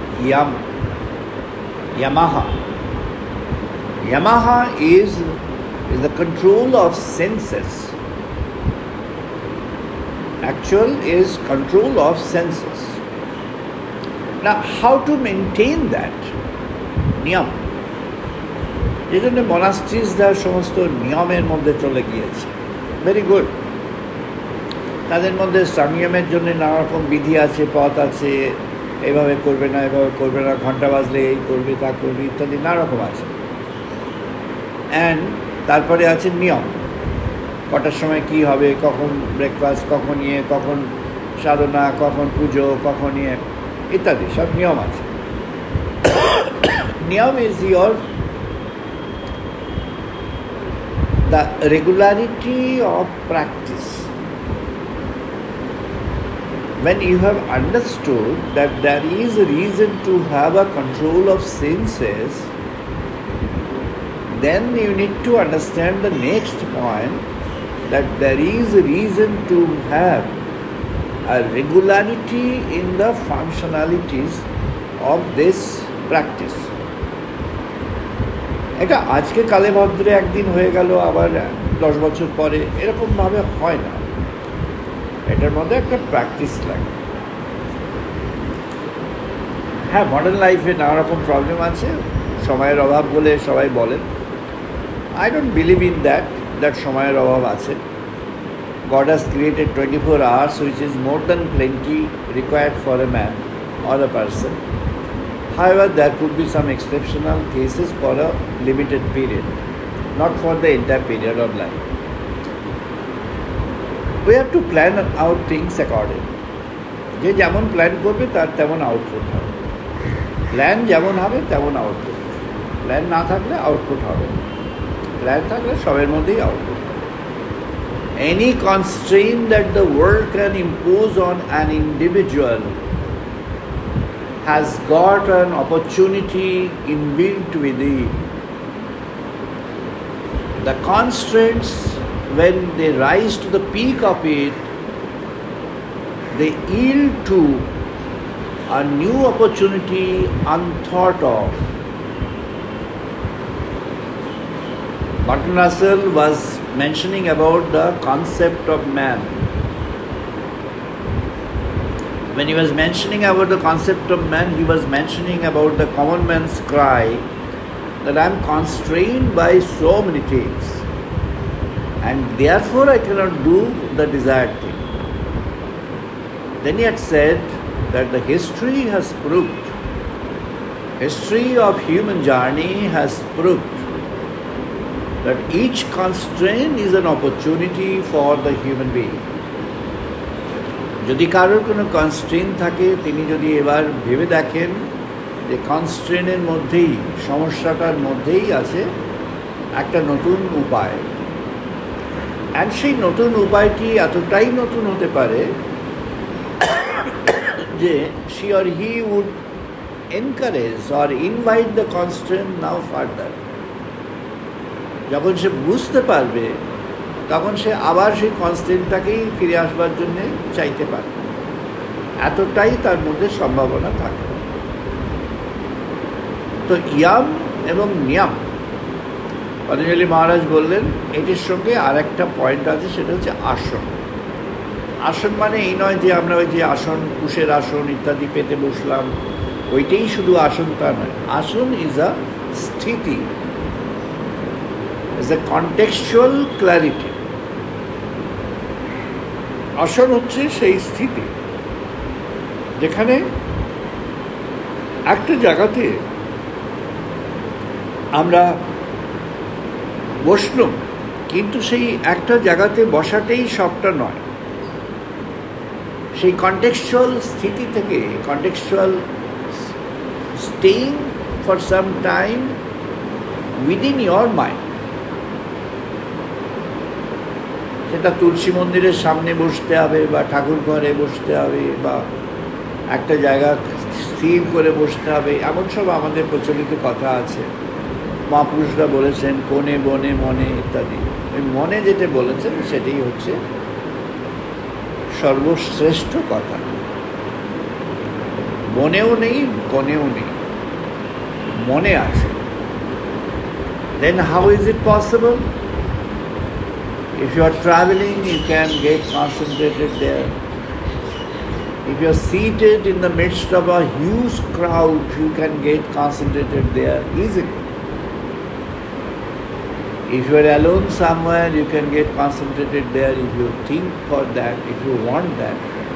Yamaha. Yamaha is the control of senses. Actual is control of senses. Now, how to maintain that? Niyam. এই জন্য মনাস্ট্রিজরা সমস্ত নিয়মের মধ্যে চলে গিয়েছে। Very good. তাদের মধ্যে সংযমের জন্য নানা রকম বিধি আছে, পথ আছে, এভাবে করবে না, এভাবে করবে না, ঘন্টা বাজলে এই করবে, তা করবে, ইত্যাদি নানা রকম আছে। অ্যান্ড তারপরে আছে নিয়ম, কটার সময় কি হবে, কখন ব্রেকফাস্ট, কখন কখন সাধনা, কখন পুজো, কখন ইত্যাদি সব নিয়ম আছে। নিয়ম is the regularity of practice. When you have understood that there is a reason to have a control of senses, then you need to understand the next point, that there is a reason to have a regularity in the functionalities of this practice. এটা আজকে কালে ভদ্রে একদিন হয়ে গেল, আবার 10 বছর পরে, এরকমভাবে হয় না। এটার মধ্যে একটা প্র্যাকটিস লাগে। হ্যাঁ, মডার্ন লাইফে নানা রকম প্রবলেম আছে, সময়ের অভাব বলে সবাই বলেন। I don't believe in that সময়ের অভাব আছে। God has created 24 hours, which is more than plenty required for a man or a person. However, there could be some exceptional cases for a limited period, not for the entire period of life. We have to plan out things accordingly. যে যেমন plan করবে তার তেমন output হবে। Plan যেমন হবে তেমন output. Plan না থাকলে আউটপুট হবে না, প্ল্যান থাকলে সবের মধ্যেই আউটপুট হবে। Any constraint that the world can impose on an individual has got an opportunity inbuilt within. The constraints, when they rise to the peak of it, they yield to a new opportunity unthought of. Bertrand Russell was mentioning about the concept of man. When he was mentioning about the concept of man, he was mentioning about the common man's cry that I am constrained by so many things and therefore I cannot do the desired thing. Then he had said that the history has proved, history of human journey has proved that each constraint is an opportunity for the human being. যদি কারোর কোনো constraint থাকে, তিনি যদি এবার ভেবে দেখেন যে কনস্ট্রেন্টের মধ্যেই, সমস্যাটার মধ্যেই আছে একটা নতুন উপায়, অ্যান্ড সেই নতুন উপায়টি এতটাই নতুন হতে পারে যে she or he would encourage or invite the constraint now further. যখন সে বুঝতে পারবে তখন সে আবার সেই কনস্ট্যান্টটাকেই ফিরে আসবার জন্য চাইতে পারে, এতটাই তার মধ্যে সম্ভাবনা থাকে। তো ইয়াম এবং নিয়াম, পতঞ্জলি মহারাজ বললেন এটির সঙ্গে আর একটা পয়েন্ট আছে, সেটা হচ্ছে আসন। আসন মানে এই নয় যে আমরা ওই যে আসন, কুশের আসন ইত্যাদি পেতে বসলাম, ওইটাই শুধু আসন তা নয়। আসন ইজ আ স্থিতি, ইজ আ কন্টেক্সচুয়াল ক্ল্যারিটি। আসন হচ্ছে সেই স্থিতি যেখানে একটা জায়গাতে আমরা বসলাম, কিন্তু সেই একটা জায়গাতে বসাটাই সবটা নয়। সেই কন্টেক্সচুয়াল স্থিতি থেকে, contextual staying for some time within your mind, সেটা তুলসী মন্দিরের সামনে বসতে হবে, বা ঠাকুর ঘরে বসতে হবে, বা একটা জায়গা স্থির করে বসতে হবে, এমন সব আমাদের প্রচলিত কথা আছে। মহাপুরুষরা বলেছেন কোণে বনে মনে ইত্যাদি। ওই মনে যেটা বলেছেন সেটাই হচ্ছে সর্বশ্রেষ্ঠ কথা। বনেও নেই, কোণেও নেই, মনে আছে। Then how is it possible? If you are traveling, you can get concentrated there. If you are seated in the midst of a huge crowd, you can get concentrated there easily. If you are alone somewhere, you can get concentrated there if you think for that, if you want that.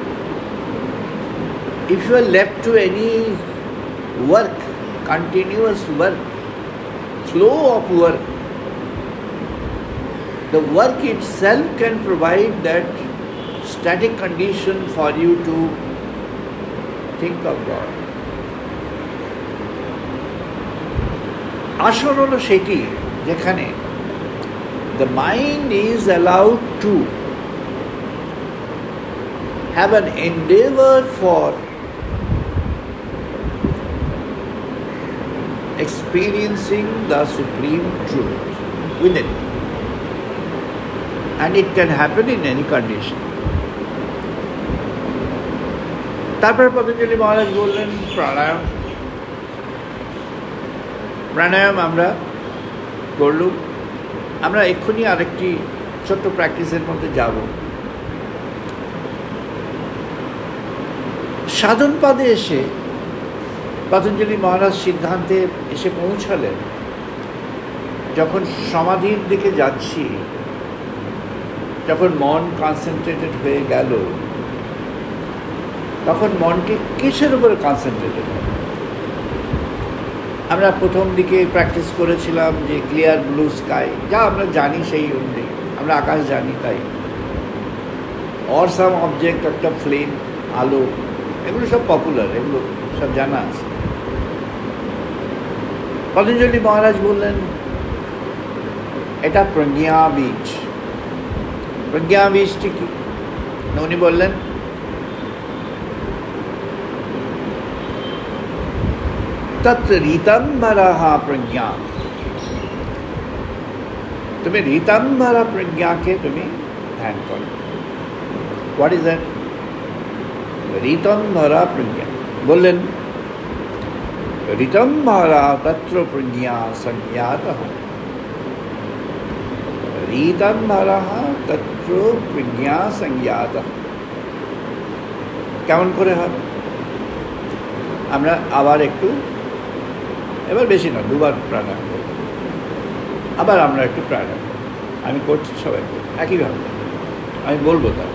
If you are left to any work, continuous work, flow of work, the work itself can provide that static condition for you to think of God. আসন হলো সেটি যেখানে the mind is allowed to have an endeavor for experiencing the supreme truth within, and it can happen in any condition. তারপর পতঞ্জলি মহারাজ বললেন প্রাণায়াম। প্রাণায়াম আমরা করলুম। আমরা এক্ষুনি আরেকটি ছোট্ট প্র্যাকটিসের মধ্যে যাব। সাধন পাদে এসে পতঞ্জলি মহারাজ সিদ্ধান্তে এসে পৌঁছালেন, যখন সমাধির দিকে যাচ্ছি, যখন মন কনসেন্ট্রেটেড হয়ে গেল, তখন মনকে কিসের উপরে কনসেন্ট্রেটেড হবে? আমরা প্রথম দিকে প্র্যাকটিস করেছিলাম যে ক্লিয়ার ব্লু স্কাই, যা আমরা জানি সেই অনুযায়ী, আমরা আকাশ জানি তাই, অর সাম অবজেক্ট, একটা ফ্লেম, আলো, এগুলো সব পপুলার, এগুলো সব জানা আছে। পতঞ্জলি মহারাজ বললেন এটা প্রজ্ঞা বীজ। প্রজ্ঞা বীজটি কি? উনি বললেন তৎ ঋতম্ভরা প্রজ্ঞা। তুমি ঋতম্ভরা প্রজ্ঞাকে তুমি ধ্যান করো। What is that? ঋতম্ভরা প্রজ্ঞা। বললেন ঋতম্ভরা তত্র প্রজ্ঞা সংজ্ঞাতঃ। ঋতম্ভরা তত্র প্রজ্ঞা সংজ্ঞাতঃ। কেমন করে হবে? আমরা আবার একটু, এবার বেশি না, দুবার প্রাণায়াম করব। আবার আমরা একটু প্রাণায়াম, আমি করছি, সবাই একইভাবে আমি বলবো তার।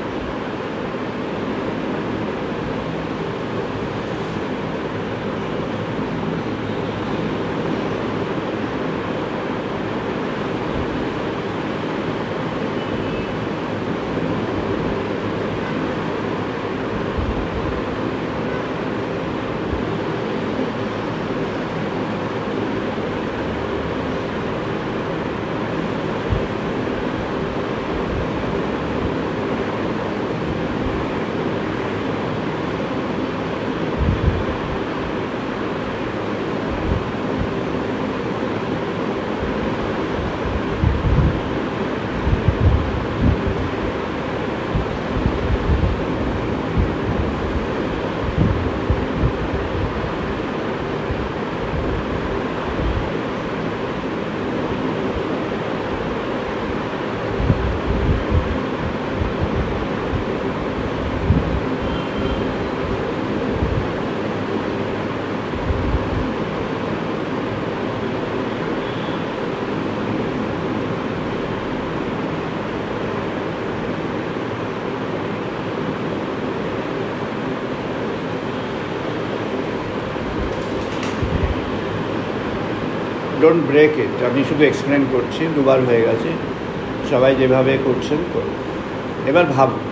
ডোন্ট ব্রেক ইট, আমি শুধু এক্সপ্লেন করছি, দুবার হয়ে গেছে, সবাই যেভাবে করছেন করুন। এবার ভাবুন,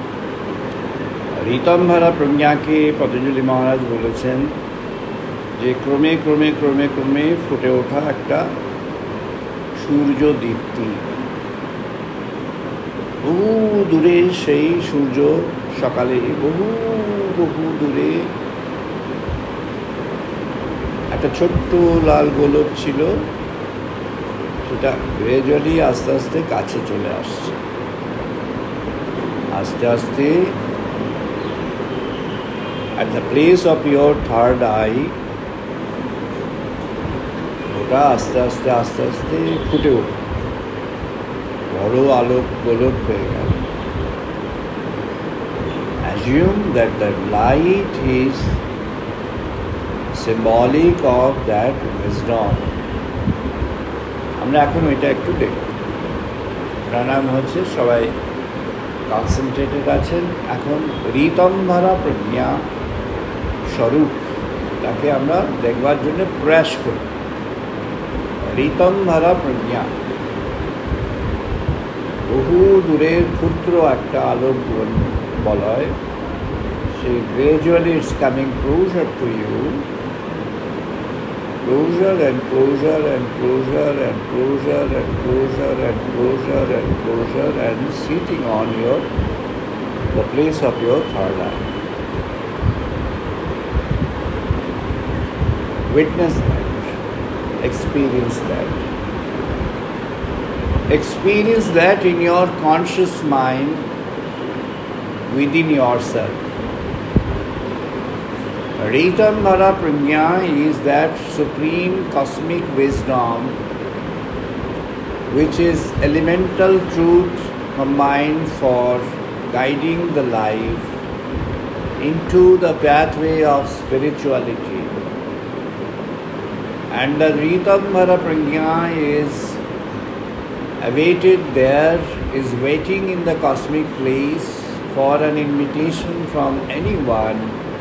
ঋতম্ভরা প্রজ্ঞাকে পতঞ্জলি মহারাজ বলেছেন যে ক্রমে ক্রমে ক্রমে ক্রমে ফুটে ওঠা একটা সূর্য দীপ্তি। বহু দূরে সেই সূর্য সকালে বহু বহু দূরে একটা ছোট্ট লাল গোলক ছিল, সেটা গ্রাজুয়ালি আস্তে আস্তে কাছে চলে আসছে, আস্তে আস্তে at the place of your third eye ওটা আস্তে আস্তে আস্তে আস্তে ফুটে উঠল, বড় আলোক গোলক হয়ে গেল। Assume that the light is symbolic of that wisdom. আমরা এখন এটা একটু দেখব। প্রাণায়াম হচ্ছে, সবাই কনসেন্ট্রেটেড আছেন। এখন ঋতম্ভরা প্রজ্ঞা স্বরূপ তাকে আমরা দেখবার জন্য প্রয়াস করি। ঋতম্ভরা প্রজ্ঞা বহু দূরের ক্ষুদ্র একটা আলোক বলয়, সেই gradually it's coming closer to you, closer and closer and closer and closer and closer and closer and closer and sitting on the place of your third eye. Witness that, experience that. Experience that in your conscious mind within yourself. Ritambhara Prajna is that supreme cosmic wisdom which is elemental truth combined for guiding the life into the pathway of spirituality. And the Ritambhara Prajna is awaited there, is waiting in the cosmic place for an invitation from anyone.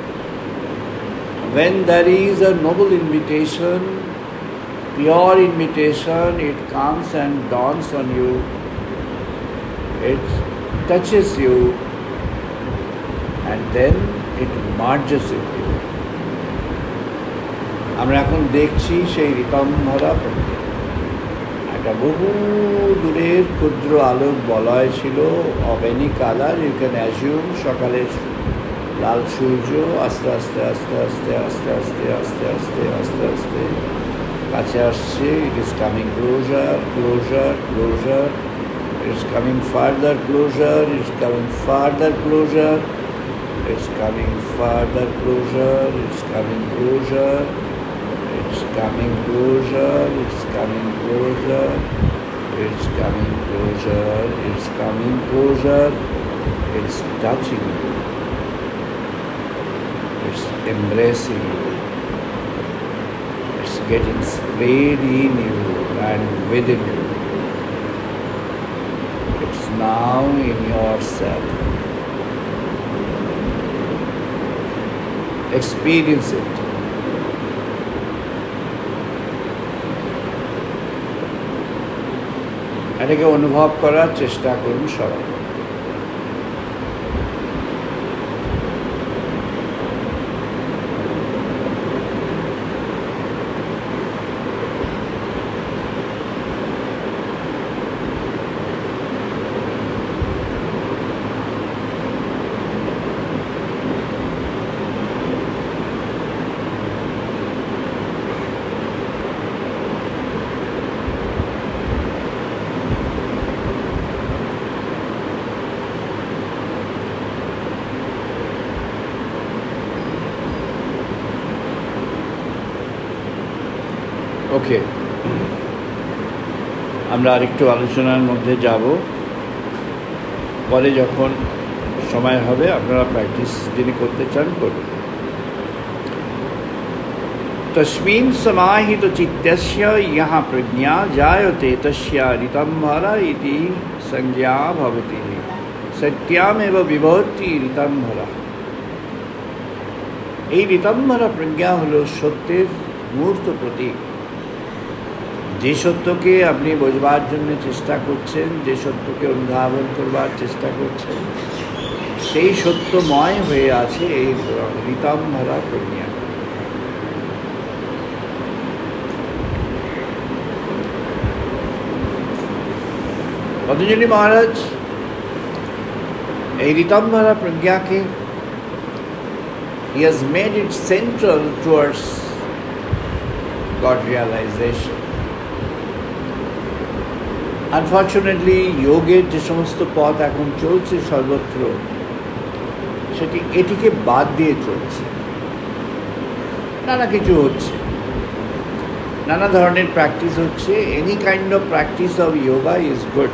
When there is a noble invitation, pure invitation, it comes and dawns on you, it touches you, and then it merges with you. আমরা এখন দেখছি সেই ঋতম্ভরা প্রজ্ঞা। একটা বহু দূরের ক্ষুদ্র আলোক বলয় ছিল, of any color, you can assume সকালের লাল সূর্য আস্তে আস্তে আস্তে আস্তে আস্তে আস্তে আস্তে আস্তে আস্তে আস্তে কাছে আসছে। It is coming closer closer closer, it's coming further closer, it's coming further closer, it's coming further closer, it's coming closer, it's coming closer, it's coming closer, it's coming closer, it's coming closer, it's touching you, it's embracing you, it's getting sprayed in you and within you, it's now in yourself. Experience it. এটাকে অনুভব করার চেষ্টা করুন সবাই। ওকে, আমরা আরেকটু আলোচনার মধ্যে যাব, পরে যখন সময় হবে আপনারা প্র্যাকটিস যিনি করতে চান করবেন। তস্মিন সমাহিত চিত্তস্য ইহা প্রজ্ঞা জায়তে তস্য ঋতম্ভরা ইতি সংজ্ঞা ভবতি সত্যামেব বিভবতি ঋতম্ভরা। এই ঋতম্ভরা প্রজ্ঞা হল সত্যের মূর্ত প্রতীক। যে সত্যকে আপনি বোঝবার জন্য চেষ্টা করছেন, যে সত্যকে অনুধাবন করবার চেষ্টা করছেন, সেই সত্যময় হয়ে আছে এই ঋতম্ভরা প্রজ্ঞা। পতঞ্জলি মহারাজ এই ঋতম্ভরা প্রজ্ঞাকে he has made it central towards God realization. Unfortunately যোগের যে সমস্ত পথ এখন চলছে সর্বত্র, সেটি এটিকে বাদ দিয়ে চলছে। নানা কিছু হচ্ছে, নানা ধরনের প্র্যাকটিস হচ্ছে। Any kind of practice of yoga is good.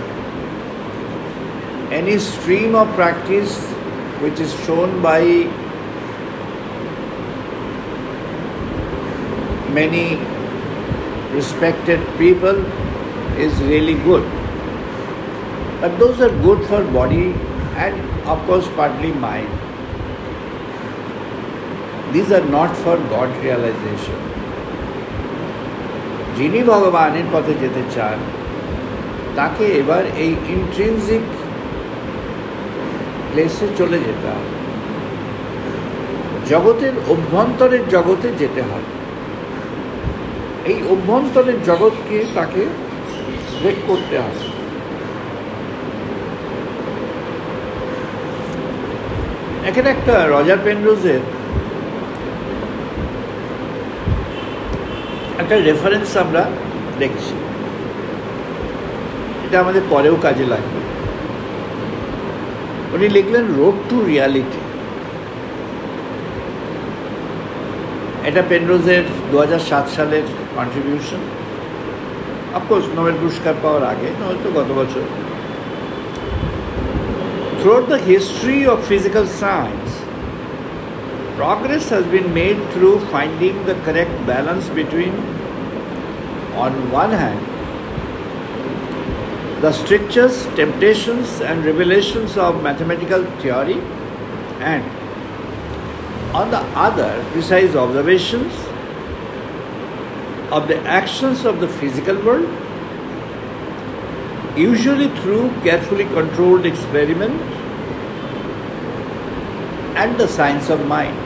Any stream of practice which is shown by many respected people is really good, but those are good for body and of course partly mind. These are not for God realization. যিনি ভগবানের পথে যেতে চান, তাকে এবার এই intrinsic প্লেসে চলে যেতে হবে, জগতের অভ্যন্তরের জগতে যেতে হবে। এই অভ্যন্তরের জগৎকে তাকে ব্রেক করতে হবে। এখানে একটা রজার পেনরোজের একটা রেফারেন্স আমরা দেখছি, এটা আমাদের পরেও কাজে লাগবে। উনি লিখলেন রোড টু রিয়ালিটি। এটা পেনরোজের 2007 সালের কন্ট্রিবিউশন। অফকোর্স নোবেল পুরস্কার পাওয়ার আগে, নয়তো গত বছর। Throughout the history of physical science, progress has been made through finding the correct balance between, on one hand, the strictures, temptations, and revelations of mathematical theory, and on the other, precise observations of the actions of the physical world, usually through carefully controlled experiment and the science of mind.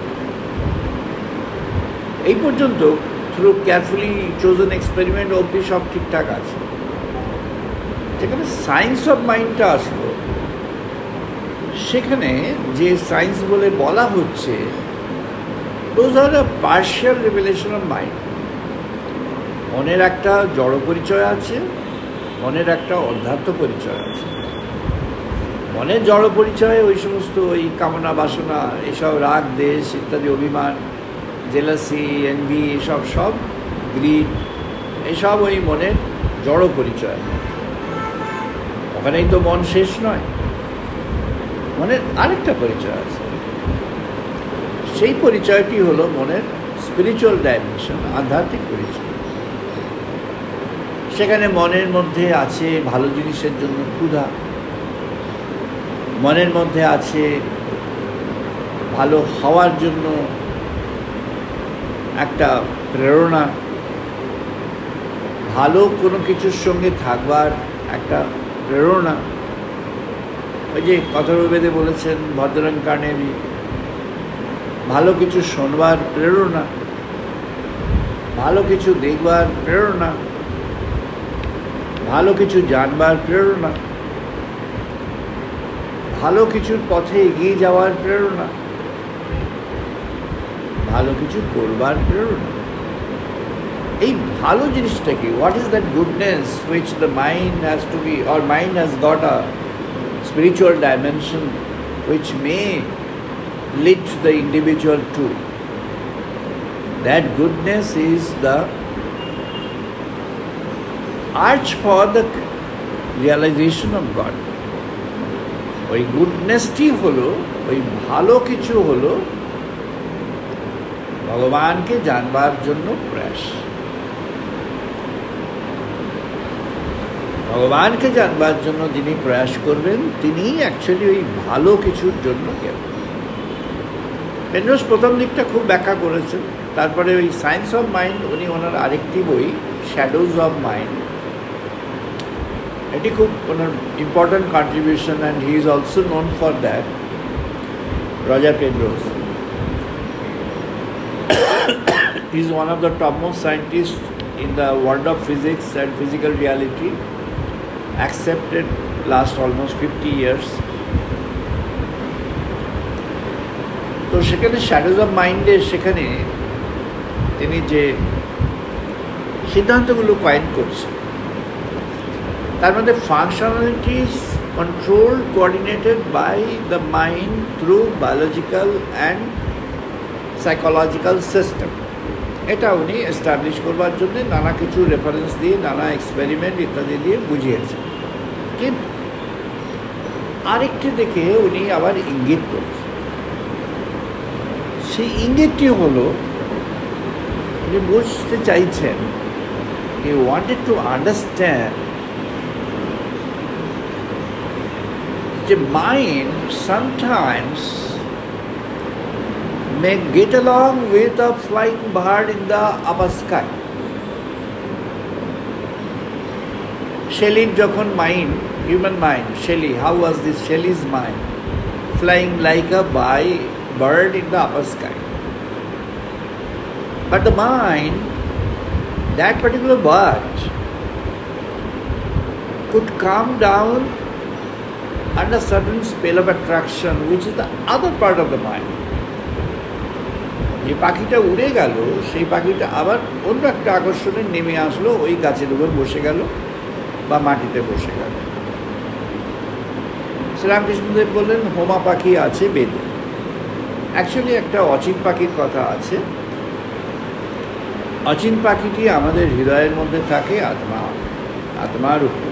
এই পর্যন্ত through carefully chosen experiment অবধি সব ঠিকঠাক আছে। যেখানে science of মাইন্ডটা আসলো, সেখানে যে সায়েন্স বলে বলা হচ্ছে, those are a partial revelation of mind. মনের একটা জড় পরিচয় আছে, মনের একটা অধ্যাত্ম পরিচয় আছে। মনের জড় পরিচয়ে ওই সমস্ত ওই কামনা বাসনা, এসব রাগ দেশ ইত্যাদি, অভিমান, জেলাসি, এনভি, এসব সব গ্রিড, এসব ওই মনের জড় পরিচয়। ওখানেই তো মন শেষ নয়, মনের আরেকটা পরিচয় আছে। সেই পরিচয়টি হলো মনের স্পিরিচুয়াল ডাইমেনশন, আধ্যাত্মিক পরিচয়। সেখানে মনের মধ্যে আছে ভালো জিনিসের জন্য ক্ষুধা, মনের মধ্যে আছে ভালো হওয়ার জন্য একটা প্রেরণা, ভালো কোনো কিছুর সঙ্গে থাকবার একটা প্রেরণা। ওই যে অথর্ববেদে বলেছেন ভদ্রং কার্ণেমি, ভালো কিছু শোনবার প্রেরণা, ভালো কিছু দেখবার প্রেরণা, ভালো কিছু জানবার প্রেরণা, ভালো কিছুর পথে এগিয়ে যাওয়ার প্রেরণা, ভালো কিছু করবার প্রেরণা। এই ভালো জিনিসটাকে, what is that goodness which the mind has to be, or mind has got a spiritual dimension which may lead the individual to. That goodness is the arch for the realization of God. ওই গুডনেসটি হলো, ওই ভালো কিছু হলো ভগবানকে জানবার জন্য প্রয়াস। ভগবানকে জানবার জন্য যিনি প্রয়াস করবেন, তিনি অ্যাকচুয়ালি ওই ভালো কিছুর জন্য গেলেন। পেনরোজ প্রথম দিকটা খুব ব্যাখ্যা করেছেন, তারপরে ওই সায়েন্স অফ মাইন্ড উনি ওনার আরেকটি বই শ্যাডোজ অফ মাইন্ড, এটি খুব important contribution, and he is also known for that, Roger Penrose. He is one of the topmost scientists in the world of physics and physical reality, accepted last almost 50 years. তো সেখানে shadows of মাইন্ডে সেখানে তিনি যে সিদ্ধান্তগুলো coin করছে তার মধ্যে functionalities controlled coordinated by the mind through biological and psychological system, এটা উনি এস্টাবলিশ করবার জন্য নানা কিছু রেফারেন্স দিয়ে, নানা এক্সপেরিমেন্ট ইত্যাদি দিয়ে বুঝিয়েছেন. কিন্তু আরেকটি দেখে উনি আবার ইঙ্গিত করেছেন. সেই ইঙ্গিতটি হলো উনি বুঝতে চাইছেন, he wanted to understand the mind sometimes may get along with a flying bird in the upper sky. Shelley যখন mind, human mind, Shelley, how was this Shelley's mind? Flying like a bird in the upper sky. But the mind, that particular bird, could come down under certain spell of attraction, which is the other part of the mind. যে পাখিটা উড়ে গেল, সেই পাখিটা আবার অন্য একটা আকর্ষণে নেমে আসলো, ওই গাছের উপর বসে গেল বা মাটিতে বসে গেল. শ্রীরামকৃষ্ণদেব বললেন হোমা পাখি আছে বেদে. অ্যাকচুয়ালি একটা অচিন পাখির কথা আছে. অচিন পাখিটি আমাদের হৃদয়ের মধ্যে থাকে, আত্মার উপর.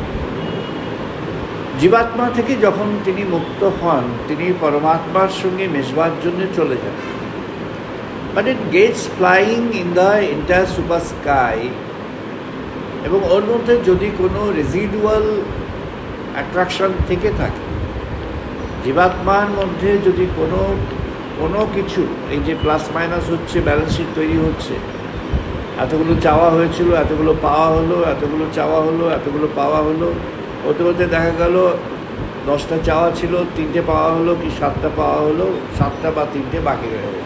জীবাত্মা থেকে যখন তিনি মুক্ত হন, তিনি পরমাত্মার সঙ্গে মেশবার জন্য চলে যান. But it gets flying in the entire super sky, এবং ওর মধ্যে যদি কোনো রেজিডুয়াল অ্যাট্রাকশন থেকে থাকে, জীবাত্মার মধ্যে যদি কোনো কিছু, এই যে প্লাস মাইনাস হচ্ছে, ব্যালেন্স শিট তৈরি হচ্ছে, এতগুলো চাওয়া হয়েছিল, এতগুলো পাওয়া হলো, এতগুলো চাওয়া হলো, এতগুলো পাওয়া হলো, হতে হতে দেখা গেল 10টা চাওয়া ছিল, 3টে পাওয়া হলো, কি 7টা পাওয়া হলো, 7টা বা 3টে বাকি রয়ে গেল,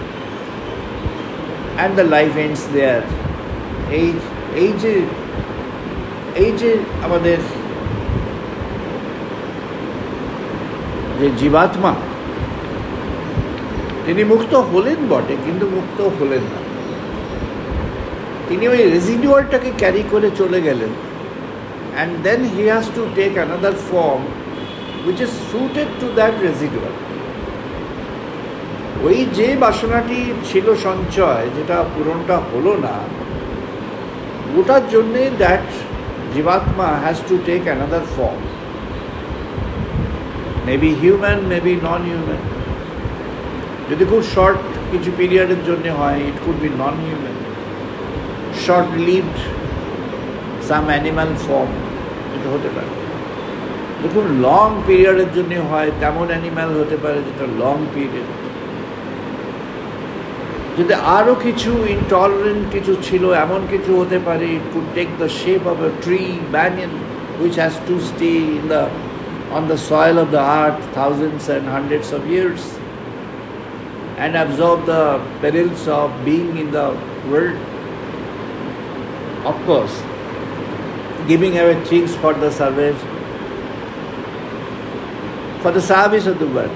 and the life ends there. এই যে আমাদের যে জীবাত্মা, তিনি মুক্ত হলেন বটে, কিন্তু মুক্ত হলেন না. তিনি ওই রেজিডুয়ালটাকে ক্যারি করে চলে গেলেন, and then he has to take another form which is suited to that residual. ওই যে বাসনাটি ছিল সঞ্চয়, যেটা পূরণটা হলো না, ওটার জন্যে দ্যাট জীবাত্মা has to take another form, maybe human, maybe non human. যদি খুব শর্ট কিছু পিরিয়ডের জন্য হয়, it could be non human, short lived some animal form, এটা হতে পারে. যদি খুব লং পিরিয়ডের জন্য হয়, তেমন অ্যানিম্যাল হতে পারে যেটা লং পিরিয়ড. যদি আরও কিছু ইনটলারেন্ট কিছু ছিল, এমন কিছু হতে পারে, it could take the shape of a tree, banyan, which has to stay on the soil of the earth thousands and hundreds of years and absorb the perils of being in the world. Of course, giving away things for the service of the world.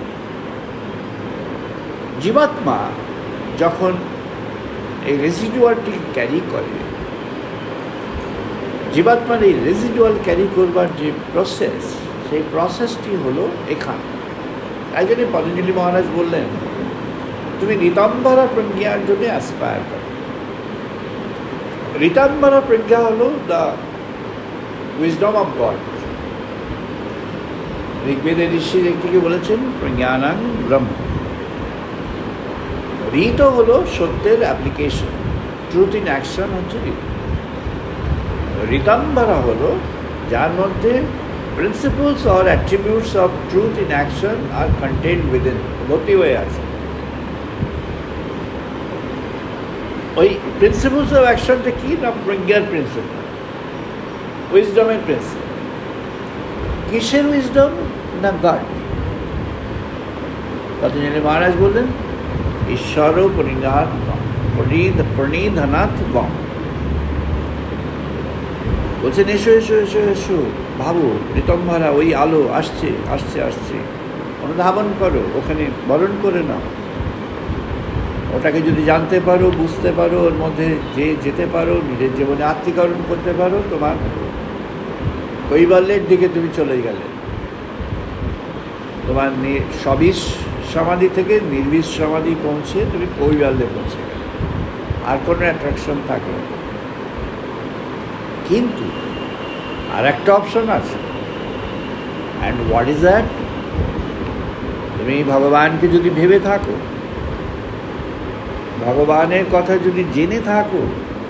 জীবাত্মা যখন এই রেজিডুয়ালটি carry করে, জীবাত্মার এই রেজিডুয়াল carry করবার যে process, সেই প্রসেসটি হলো এখানে. তাই জন্য পতঞ্জলি মহারাজ বললেন, তুমি ঋতম্বরা প্রজ্ঞার জন্য অ্যাসপায়ার করো. ঋতম্বরা প্রজ্ঞা হলো দ্য উইজডম অফ গড. ঋগ্বেদের ঋষির একটিকে বলেছেন প্রজ্ঞানাং ব্রহ্ম. ঋত হলো সত্যের অ্যাপ্লিকেশন, ট্রুথ ইন অ্যাকশন হচ্ছে ঋত. ঋতম্বরা হলো যার মধ্যে principles or attributes of truth in action আর কন্টেন্ট উইদিন, ভর্তি হয়ে আছে. ওই প্রিন্সিপালস অফ অ্যাকশনটা কি না? প্রজ্ঞার প্রিন্সিপাল, উইজডমের প্রিন্সিপাল। কিসের উইজডম? না গড। পতঞ্জলি মহারাজ বললেন ঈশ্বর প্রণিধানাথ বম। বলছেন এসো এসো এসো এসো, ভাবো ঋতম্ভরা, ওই আলো আসছে আসছে আসছে, অনুধাবন করো, ওখানে বরণ করে নাও। ওটাকে যদি জানতে পারো, বুঝতে পারো, ওর মধ্যে যে যেতে পারো, নিজের জীবনে আত্মীকরণ করতে পারো, তোমার কৈবল্যের দিকে তুমি চলে গেলে। তোমার সবিশ সমাধি থেকে নির্বিষ সমাধি পৌঁছে তুমি কৈবল্যে পৌঁছে গেলে, আর কোনো অ্যাট্রাকশন থাকলো না। কিন্তু আর একটা অপশন আছে, অ্যান্ড হোয়াট ইজ দ্যাট? তুমি ভগবানকে যদি ভেবে থাকো, ভগবানের কথা যদি জেনে থাকো,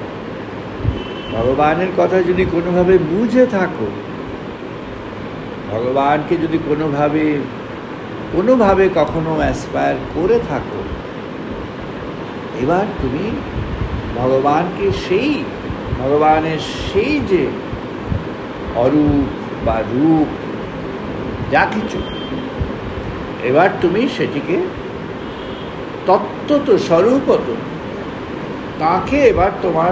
ভগবানের কথা যদি কোনোভাবে বুঝে থাকো, ভগবানকে যদি কোনোভাবে কখনো অ্যাসপায়ার করে থাকো, এবার তুমি ভগবানের সেই যে অরূপ বা রূপ যা কিছু, এবার তুমি সেটিকে তত্ত্বত স্বরূপত তাকে এবার তোমার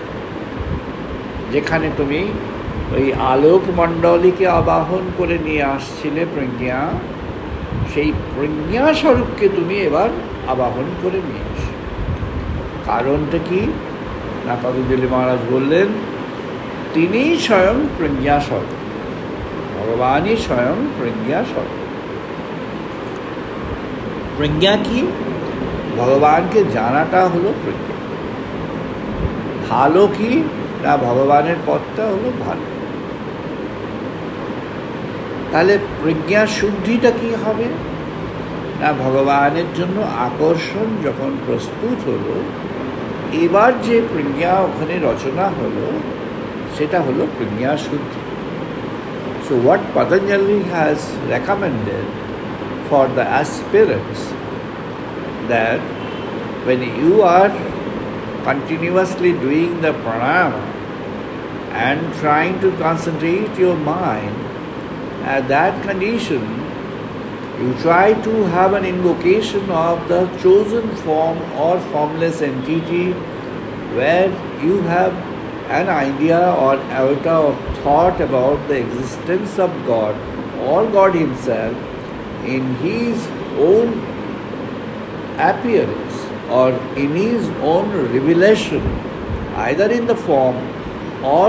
যেখানে তুমি ওই আলোক মণ্ডলীকে আবাহন করে নিয়ে আসছিলে প্রজ্ঞা, সেই প্রজ্ঞা স্বরূপকে তুমি এবার আবাহন করে নিয়ে আস। কারণটা কি না? পতঞ্জলি মহারাজ বললেন তিনি স্বয়ং প্রজ্ঞা স্বরূপ, ভগবানই স্বয়ং প্রজ্ঞা স্বরূপ। প্রজ্ঞা কি? ভগবানকে জানাটা হলো প্রজ্ঞা। ভালো কি না? ভগবানের পথটা হলো ভালো। তাহলে প্রজ্ঞা শুদ্ধিটা কি হবে না? ভগবানের জন্য আকর্ষণ যখন প্রস্তুত হলো, এবার যে প্রজ্ঞা ওখানে রচনা হলো সেটা হলো প্রজ্ঞা শুদ্ধি। So what Patanjali has recommended for the aspirants, that when you are continuously doing the pranayama and trying to concentrate your mind, at that condition you try to have an invocation of the chosen form or formless entity where you have an idea or iota of thought about the existence of God or God himself in his own appearance or in his own revelation, either in the form or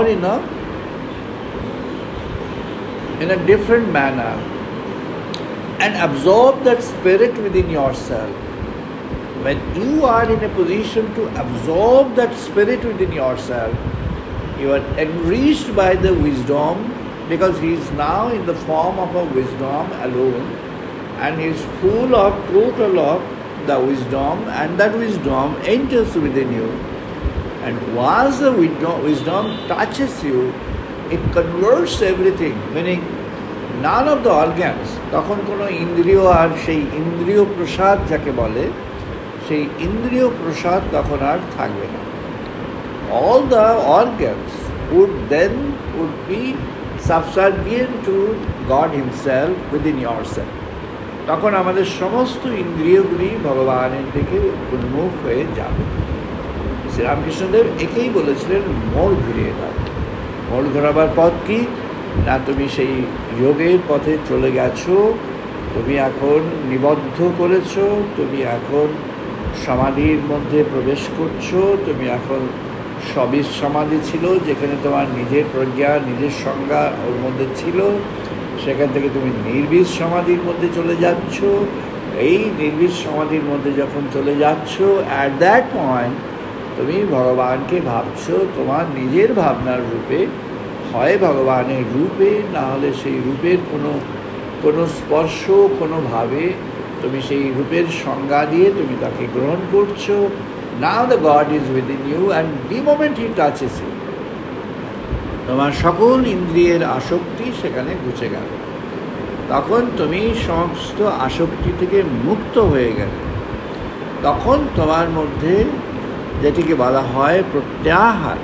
in a different manner, and absorb that spirit within yourself. When you are in a position to absorb that spirit within yourself, you are enriched by the wisdom, because he is now in the form of a wisdom alone, and he is full of total of the wisdom, and that wisdom enters within you, and once the wisdom touches you, it converts everything, meaning none of the organs, তখন কোনো ইন্দ্রিয় আর সেই ইন্দ্রিয় প্রসাদ যাকে বলে, সেই ইন্দ্রিয় প্রসাদ তখন আর থাকবে না। All the organs would be subservient to God himself within yourself. তখন আমাদের সমস্ত ইন্দ্রিয়গুলি ভগবানের দিকে উন্মুখ হয়ে যাবে। শ্রীরামকৃষ্ণদেব একেই বলেছিলেন মোড় ঘুরিয়ে দাও। মোড় ঘোরাবার পথ কি না? তুমি সেই যোগের পথে চলে গেছো, তুমি এখন নিবদ্ধ করেছো, তুমি এখন সমাধির মধ্যে প্রবেশ করছো, তুমি এখন সবিশ সমাধি ছিল যেখানে তোমার নিজের প্রজ্ঞা নিজের সংজ্ঞা ওর মধ্যে ছিল, সেখান থেকে তুমি নির্বিষ সমাধির মধ্যে চলে যাচ্ছ। এই নির্বিষ সমাধির মধ্যে যখন চলে যাচ্ছ, অ্যাট দ্যাট পয়েন্ট তুমি ভগবানকে ভাবছো তোমার নিজের ভাবনার রূপে, হয় ভগবানের রূপে, না হলে সেই রূপের কোনো স্পর্শ কোনোভাবে তুমি সেই রূপের সংজ্ঞা দিয়ে তুমি তাকে গ্রহণ করছো। Now the God is within you, and the moment he touches you, তোমার সকল ইন্দ্রিয়ের আসক্তি সেখানে ঘুচে গেল। তখন তুমি সমস্ত আসক্তি থেকে মুক্ত হয়ে গেলে। তখন তোমার মধ্যে যেটিকে বলা হয় প্রত্যাহার।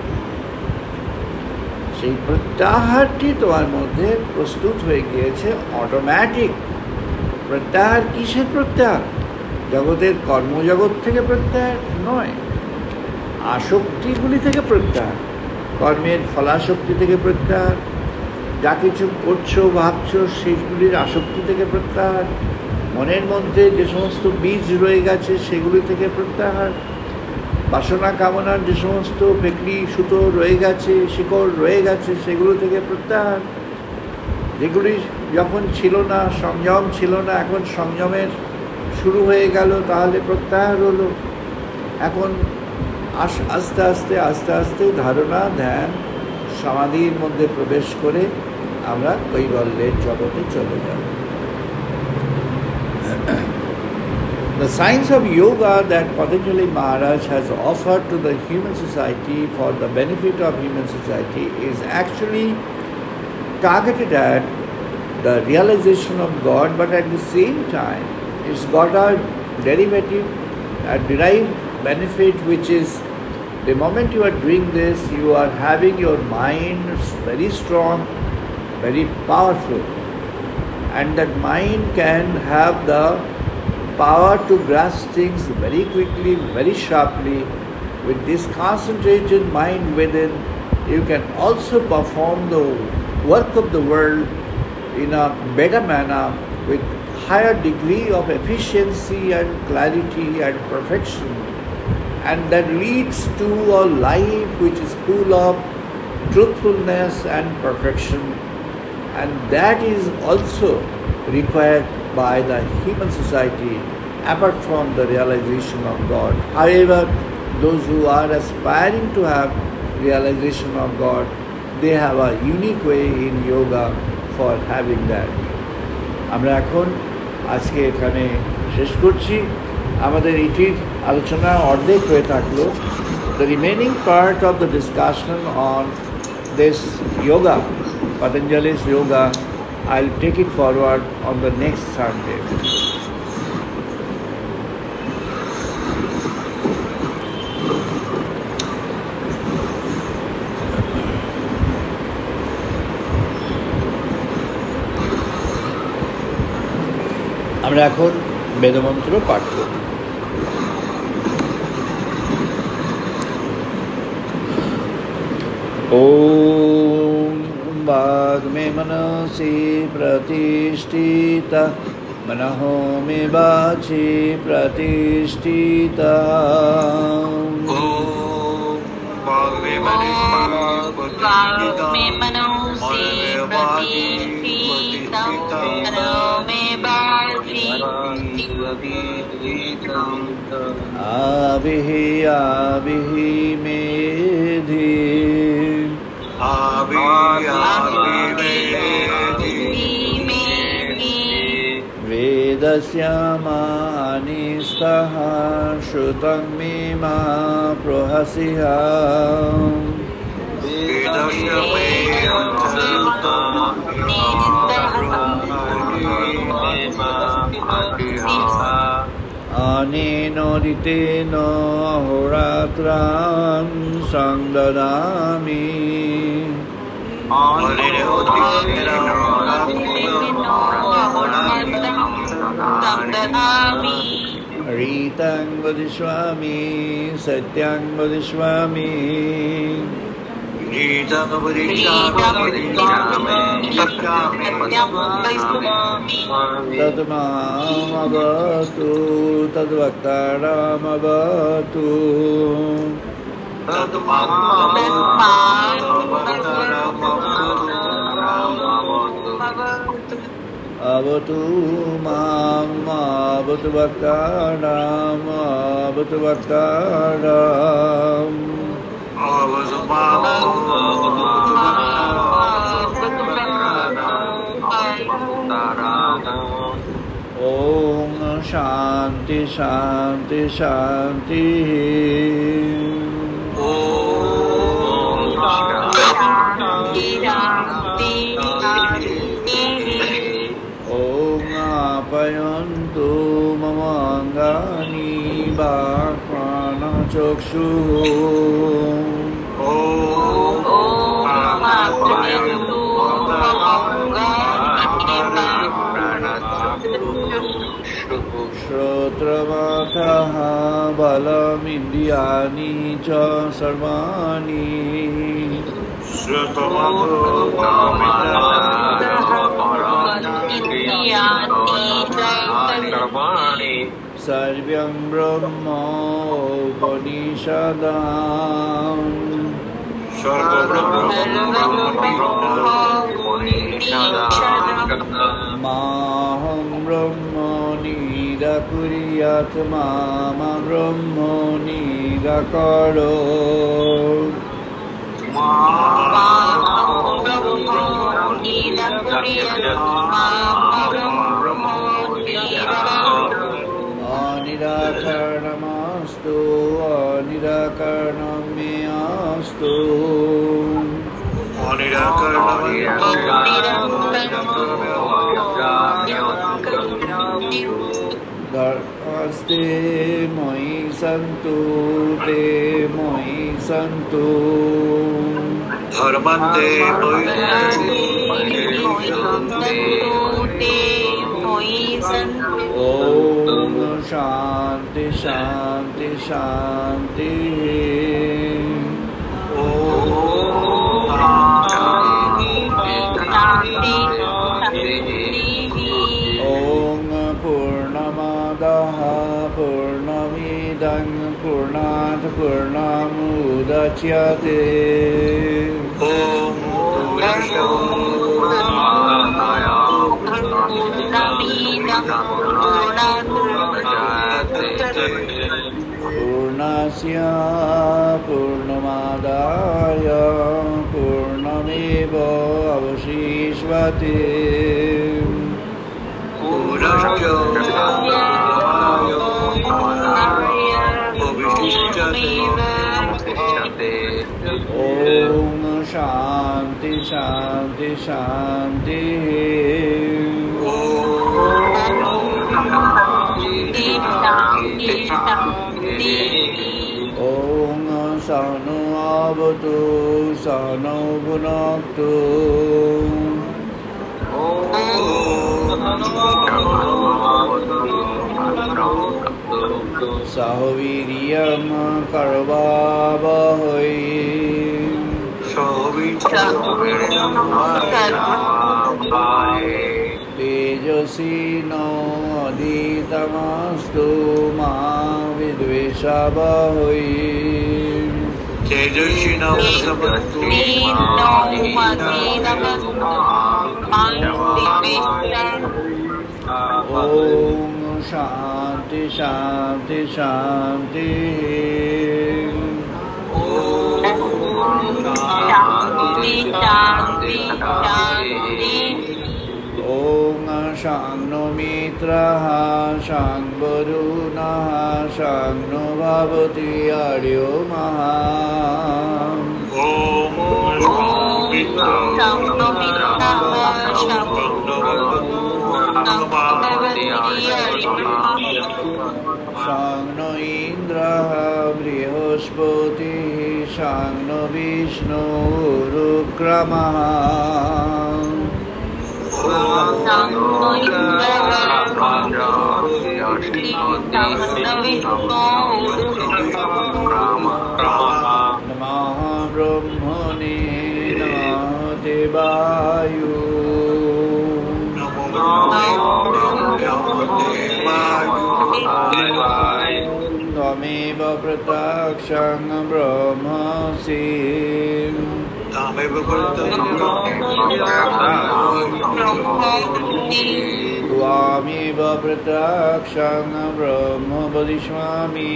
সেই প্রত্যাহারটি তোমার মধ্যে প্রস্তুত হয়ে গিয়েছে অটোমেটিক। প্রত্যাহার কিসের প্রত্যাহার? জগতের কর্মজগৎ থেকে প্রত্যাহার নয়, আসক্তিগুলি থেকে প্রত্যাহার, কর্মের ফলাশক্তি থেকে প্রত্যাহার, যা কিছু করছো ভাবছো সেইগুলির আসক্তি থেকে প্রত্যাহার, মনের মধ্যে যে সমস্ত বীজ রয়ে গেছে সেগুলি থেকে প্রত্যাহার, বাসনা কামনার যে সমস্ত পেকলি সুতো রয়ে গেছে, শিকড় রয়ে গেছে, সেগুলো থেকে প্রত্যাহার। যেগুলি যখন ছিল না, সংযম ছিল না, এখন সংযমের শুরু হয়ে গেল, তাহলে প্রত্যাহার হলো। এখন আস্তে আস্তে আস্তে আস্তে ধারণা, ধ্যান, সমাধির মধ্যে প্রবেশ করে আমরা কৈবল্যের জগতে চলে যাব। The science of yoga that Patanjali Maharaj has offered to the human society for the benefit of human society is actually targeted at the realization of God, but at the same time it's got a derivative, a derived benefit, which is the moment you are doing this, you are having your mind very strong, very powerful, and that mind can have the power to grasp things very quickly, very sharply. With this concentrated mind within, you can also perform the work of the world in a better manner with higher degree of efficiency and clarity and perfection, and that leads to a life which is full of truthfulness and perfection, and that is also required by the human society apart from the realization of God. However, those who are aspiring to have realization of God, they have a unique way in yoga for having that. আমরা এখন আজকে এখানে শেষ করছি। আমাদের এটির আলোচনা অর্ধেক হয়ে থাকলো। The remaining part of the discussion on this yoga, Patanjali's yoga, I'll take it forward on the next Sunday. আমরা এখন বেদমন্ত্র পাঠ করব। ওম বাগ্মে মনসি প্রতিষ্ঠিতা मनः मे वाचि प्रतिष्ठिता आविहि आविहि मेधि वेदस्यामानिस्तः श्रुतं मे मा प्रहसिहा अनेनोदितेन अहोरात्रां संददामि रीतं वदिष्यामि सत्यं वदिष्यामि तद्मामवतु तद्वक्तारमवतु अवतु माम् अवतु वक्तारम् अवतु वक्तारम् ओम शांति शांति शांति ओम आपयन्तु मम अङ्गानि बाह्वानः चक्षुः श्रोत्रमथः बलमिन्द्रियाणि च सर्वाणि सर्वं ब्रह्मोपनिषदाम् माहं ब्रह्म निराकुर्यात् मा ब्रह्म निराकरोत् अनिराकरणमस्तु अनिराकरणं मे अस्तु धर्मस्ते मयि सन्तु ते मयि सन्तु धर्मन्ते ओम शांति शांति शांति ओम पूर्णमदः पूर्णमिदं पूर्णात् पूर्णमुदच्यते पूर्णस्य पूर्णमादाय पूर्णमेव अवशिष्यते ओम शांति शांति शांति ओम सहनो अवतु सहनो भुनक्तु सह वीर्यं करवावहै तेजस्विनोऽधितमस्तु मा विद्विषावहै ओम शांति शांति शांति ओम शांनो मित्रः शां वरुणः शांनो भवति आर्यो महा शांनो इंद्रः बृहस्पतिः शांनो विष्णुरुक्रमः नमः ब्रह्मणे नमः देवाय त्वमेव प्रत्यक्षं ब्रह्मासि त्वामेव प्रत्यक्षं ब्रह्म वदिष्यामि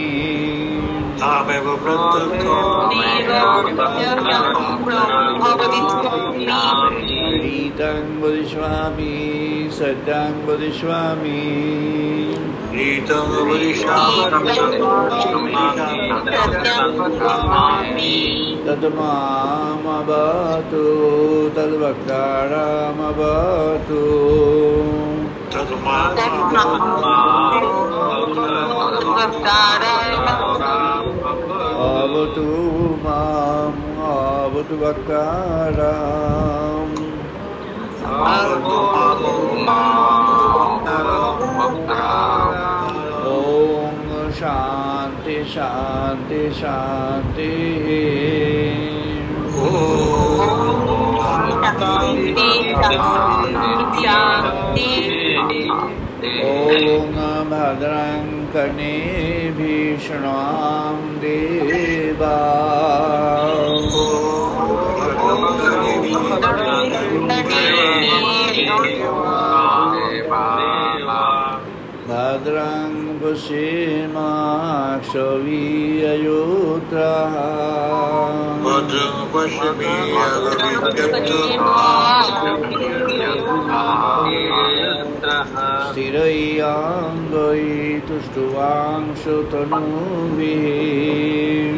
रीतं वदिष्यामि सत्यं वदिष्यामि तद्मामवतु तद्वक्तारमवतु avatu mam avatu bhaktaram Om Shanti Shanti Shanti Om Bhadrang Karnebhi Shrunam Deva Bhadrang Pushimakshaviyayotraha Sthirayyangai tuštuvangsu tanuvihim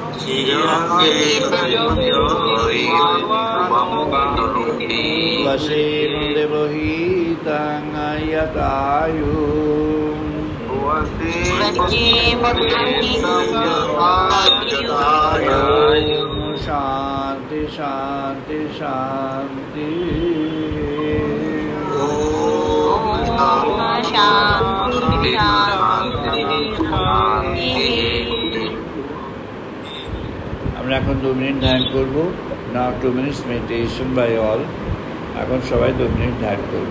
Vasim devohitang ayatayum Shanti Shanti Shanti আমরা এখন 2 মিনিট ধ্যান করব now 2 minutes meditation by all এখন সবাই 2 মিনিট ধ্যান করব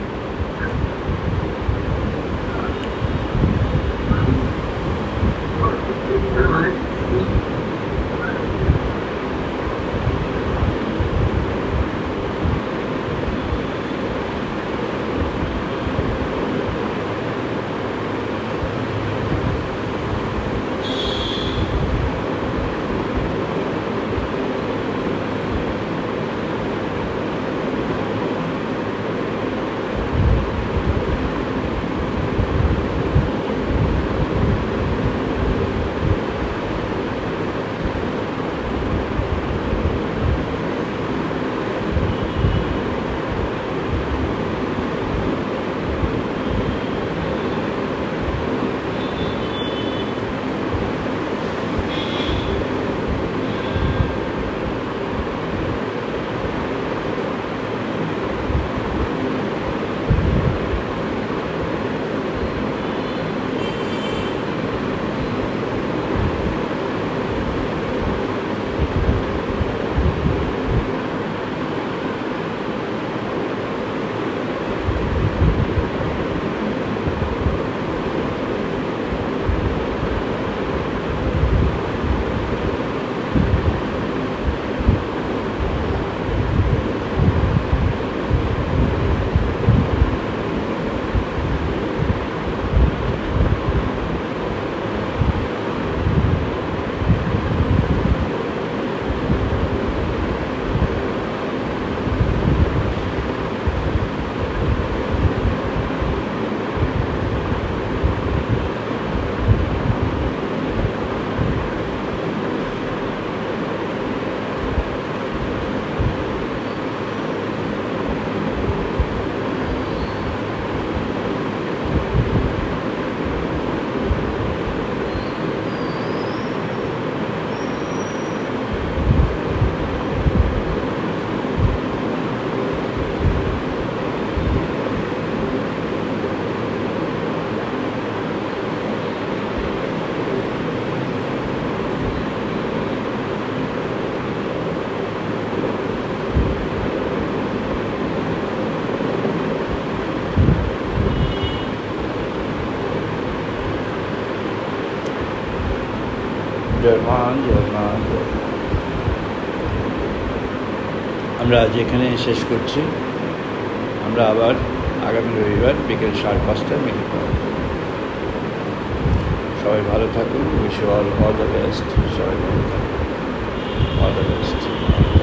আমরা আজ এখানে শেষ করছি আমরা আবার আগামী রবিবার বিকেল 5:30টায় মিলিত হব সবাই ভালো থাকুন wish you all the best সবাই ভালো থাকুন অল দ্য বেস্ট